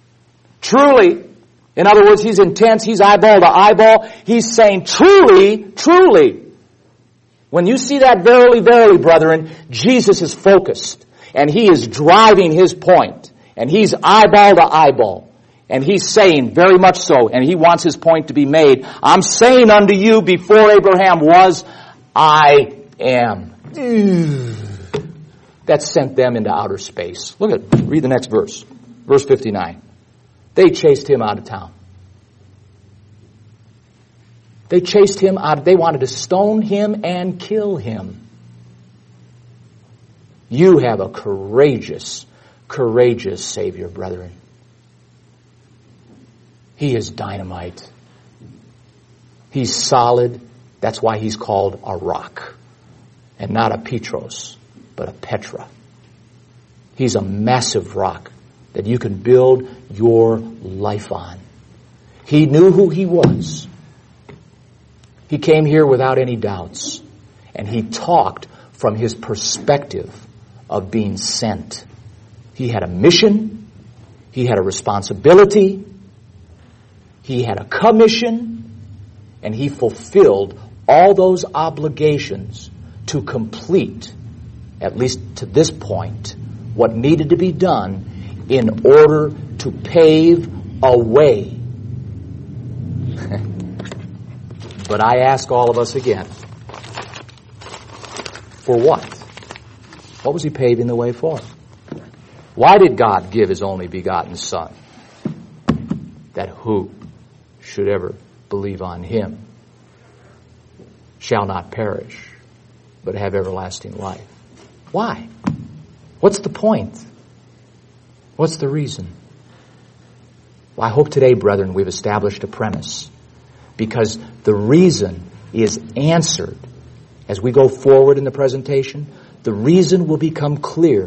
In other words, he's intense, he's eyeball to eyeball. He's saying, truly. When you see that verily, brethren, Jesus is focused, and he is driving his point. And he's eyeball to eyeball. And he's saying, very much so, and he wants his point to be made, I'm saying unto you, before Abraham was, I am. That sent them into outer space. Read the next verse. Verse 59. They chased him out of town. They chased him out. They wanted to stone him and kill him. You have a courageous Savior, brethren. He is dynamite. He's solid. That's why he's called a rock. And not a Petros, but a Petra. He's a massive rock that you can build your life on. He knew who he was. He came here without any doubts. And he talked from his perspective of being sent. He had a mission. He had a responsibility. He had a commission. And he fulfilled all those obligations to complete, at least to this point, what needed to be done in order to pave a way. But I ask all of us again, for what? What was he paving the way for? Why did God give his only begotten Son? That who should ever believe on him shall not perish, but have everlasting life. Why? What's the point? What's the reason? Well, I hope today, brethren, we've established a premise, because the reason is answered as we go forward in the presentation. The reason will become clear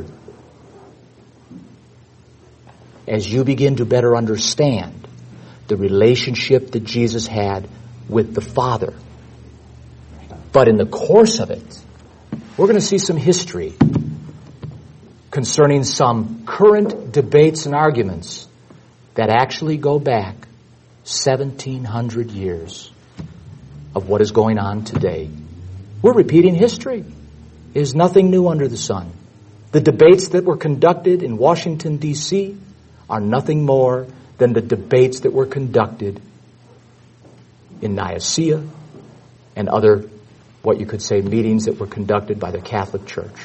as you begin to better understand the relationship that Jesus had with the Father. But in the course of it, we're going to see some history concerning some current debates and arguments that actually go back 1,700 years of what is going on today. We're repeating history. There's nothing new under the sun. The debates that were conducted in Washington, D.C. are nothing more than the debates that were conducted in Nicaea and other, what you could say, meetings that were conducted by the Catholic Church.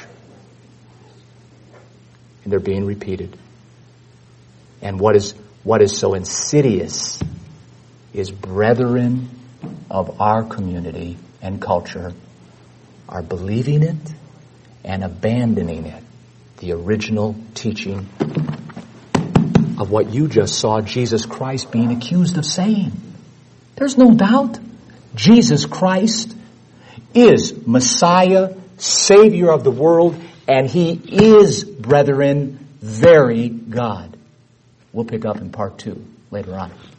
And they're being repeated. And what is so insidious is brethren of our community and culture are believing it and abandoning it, the original teaching of what you just saw Jesus Christ being accused of saying. There's no doubt Jesus Christ is Messiah, Savior of the world, and he is, brethren, very God. We'll pick up in part 2 later on.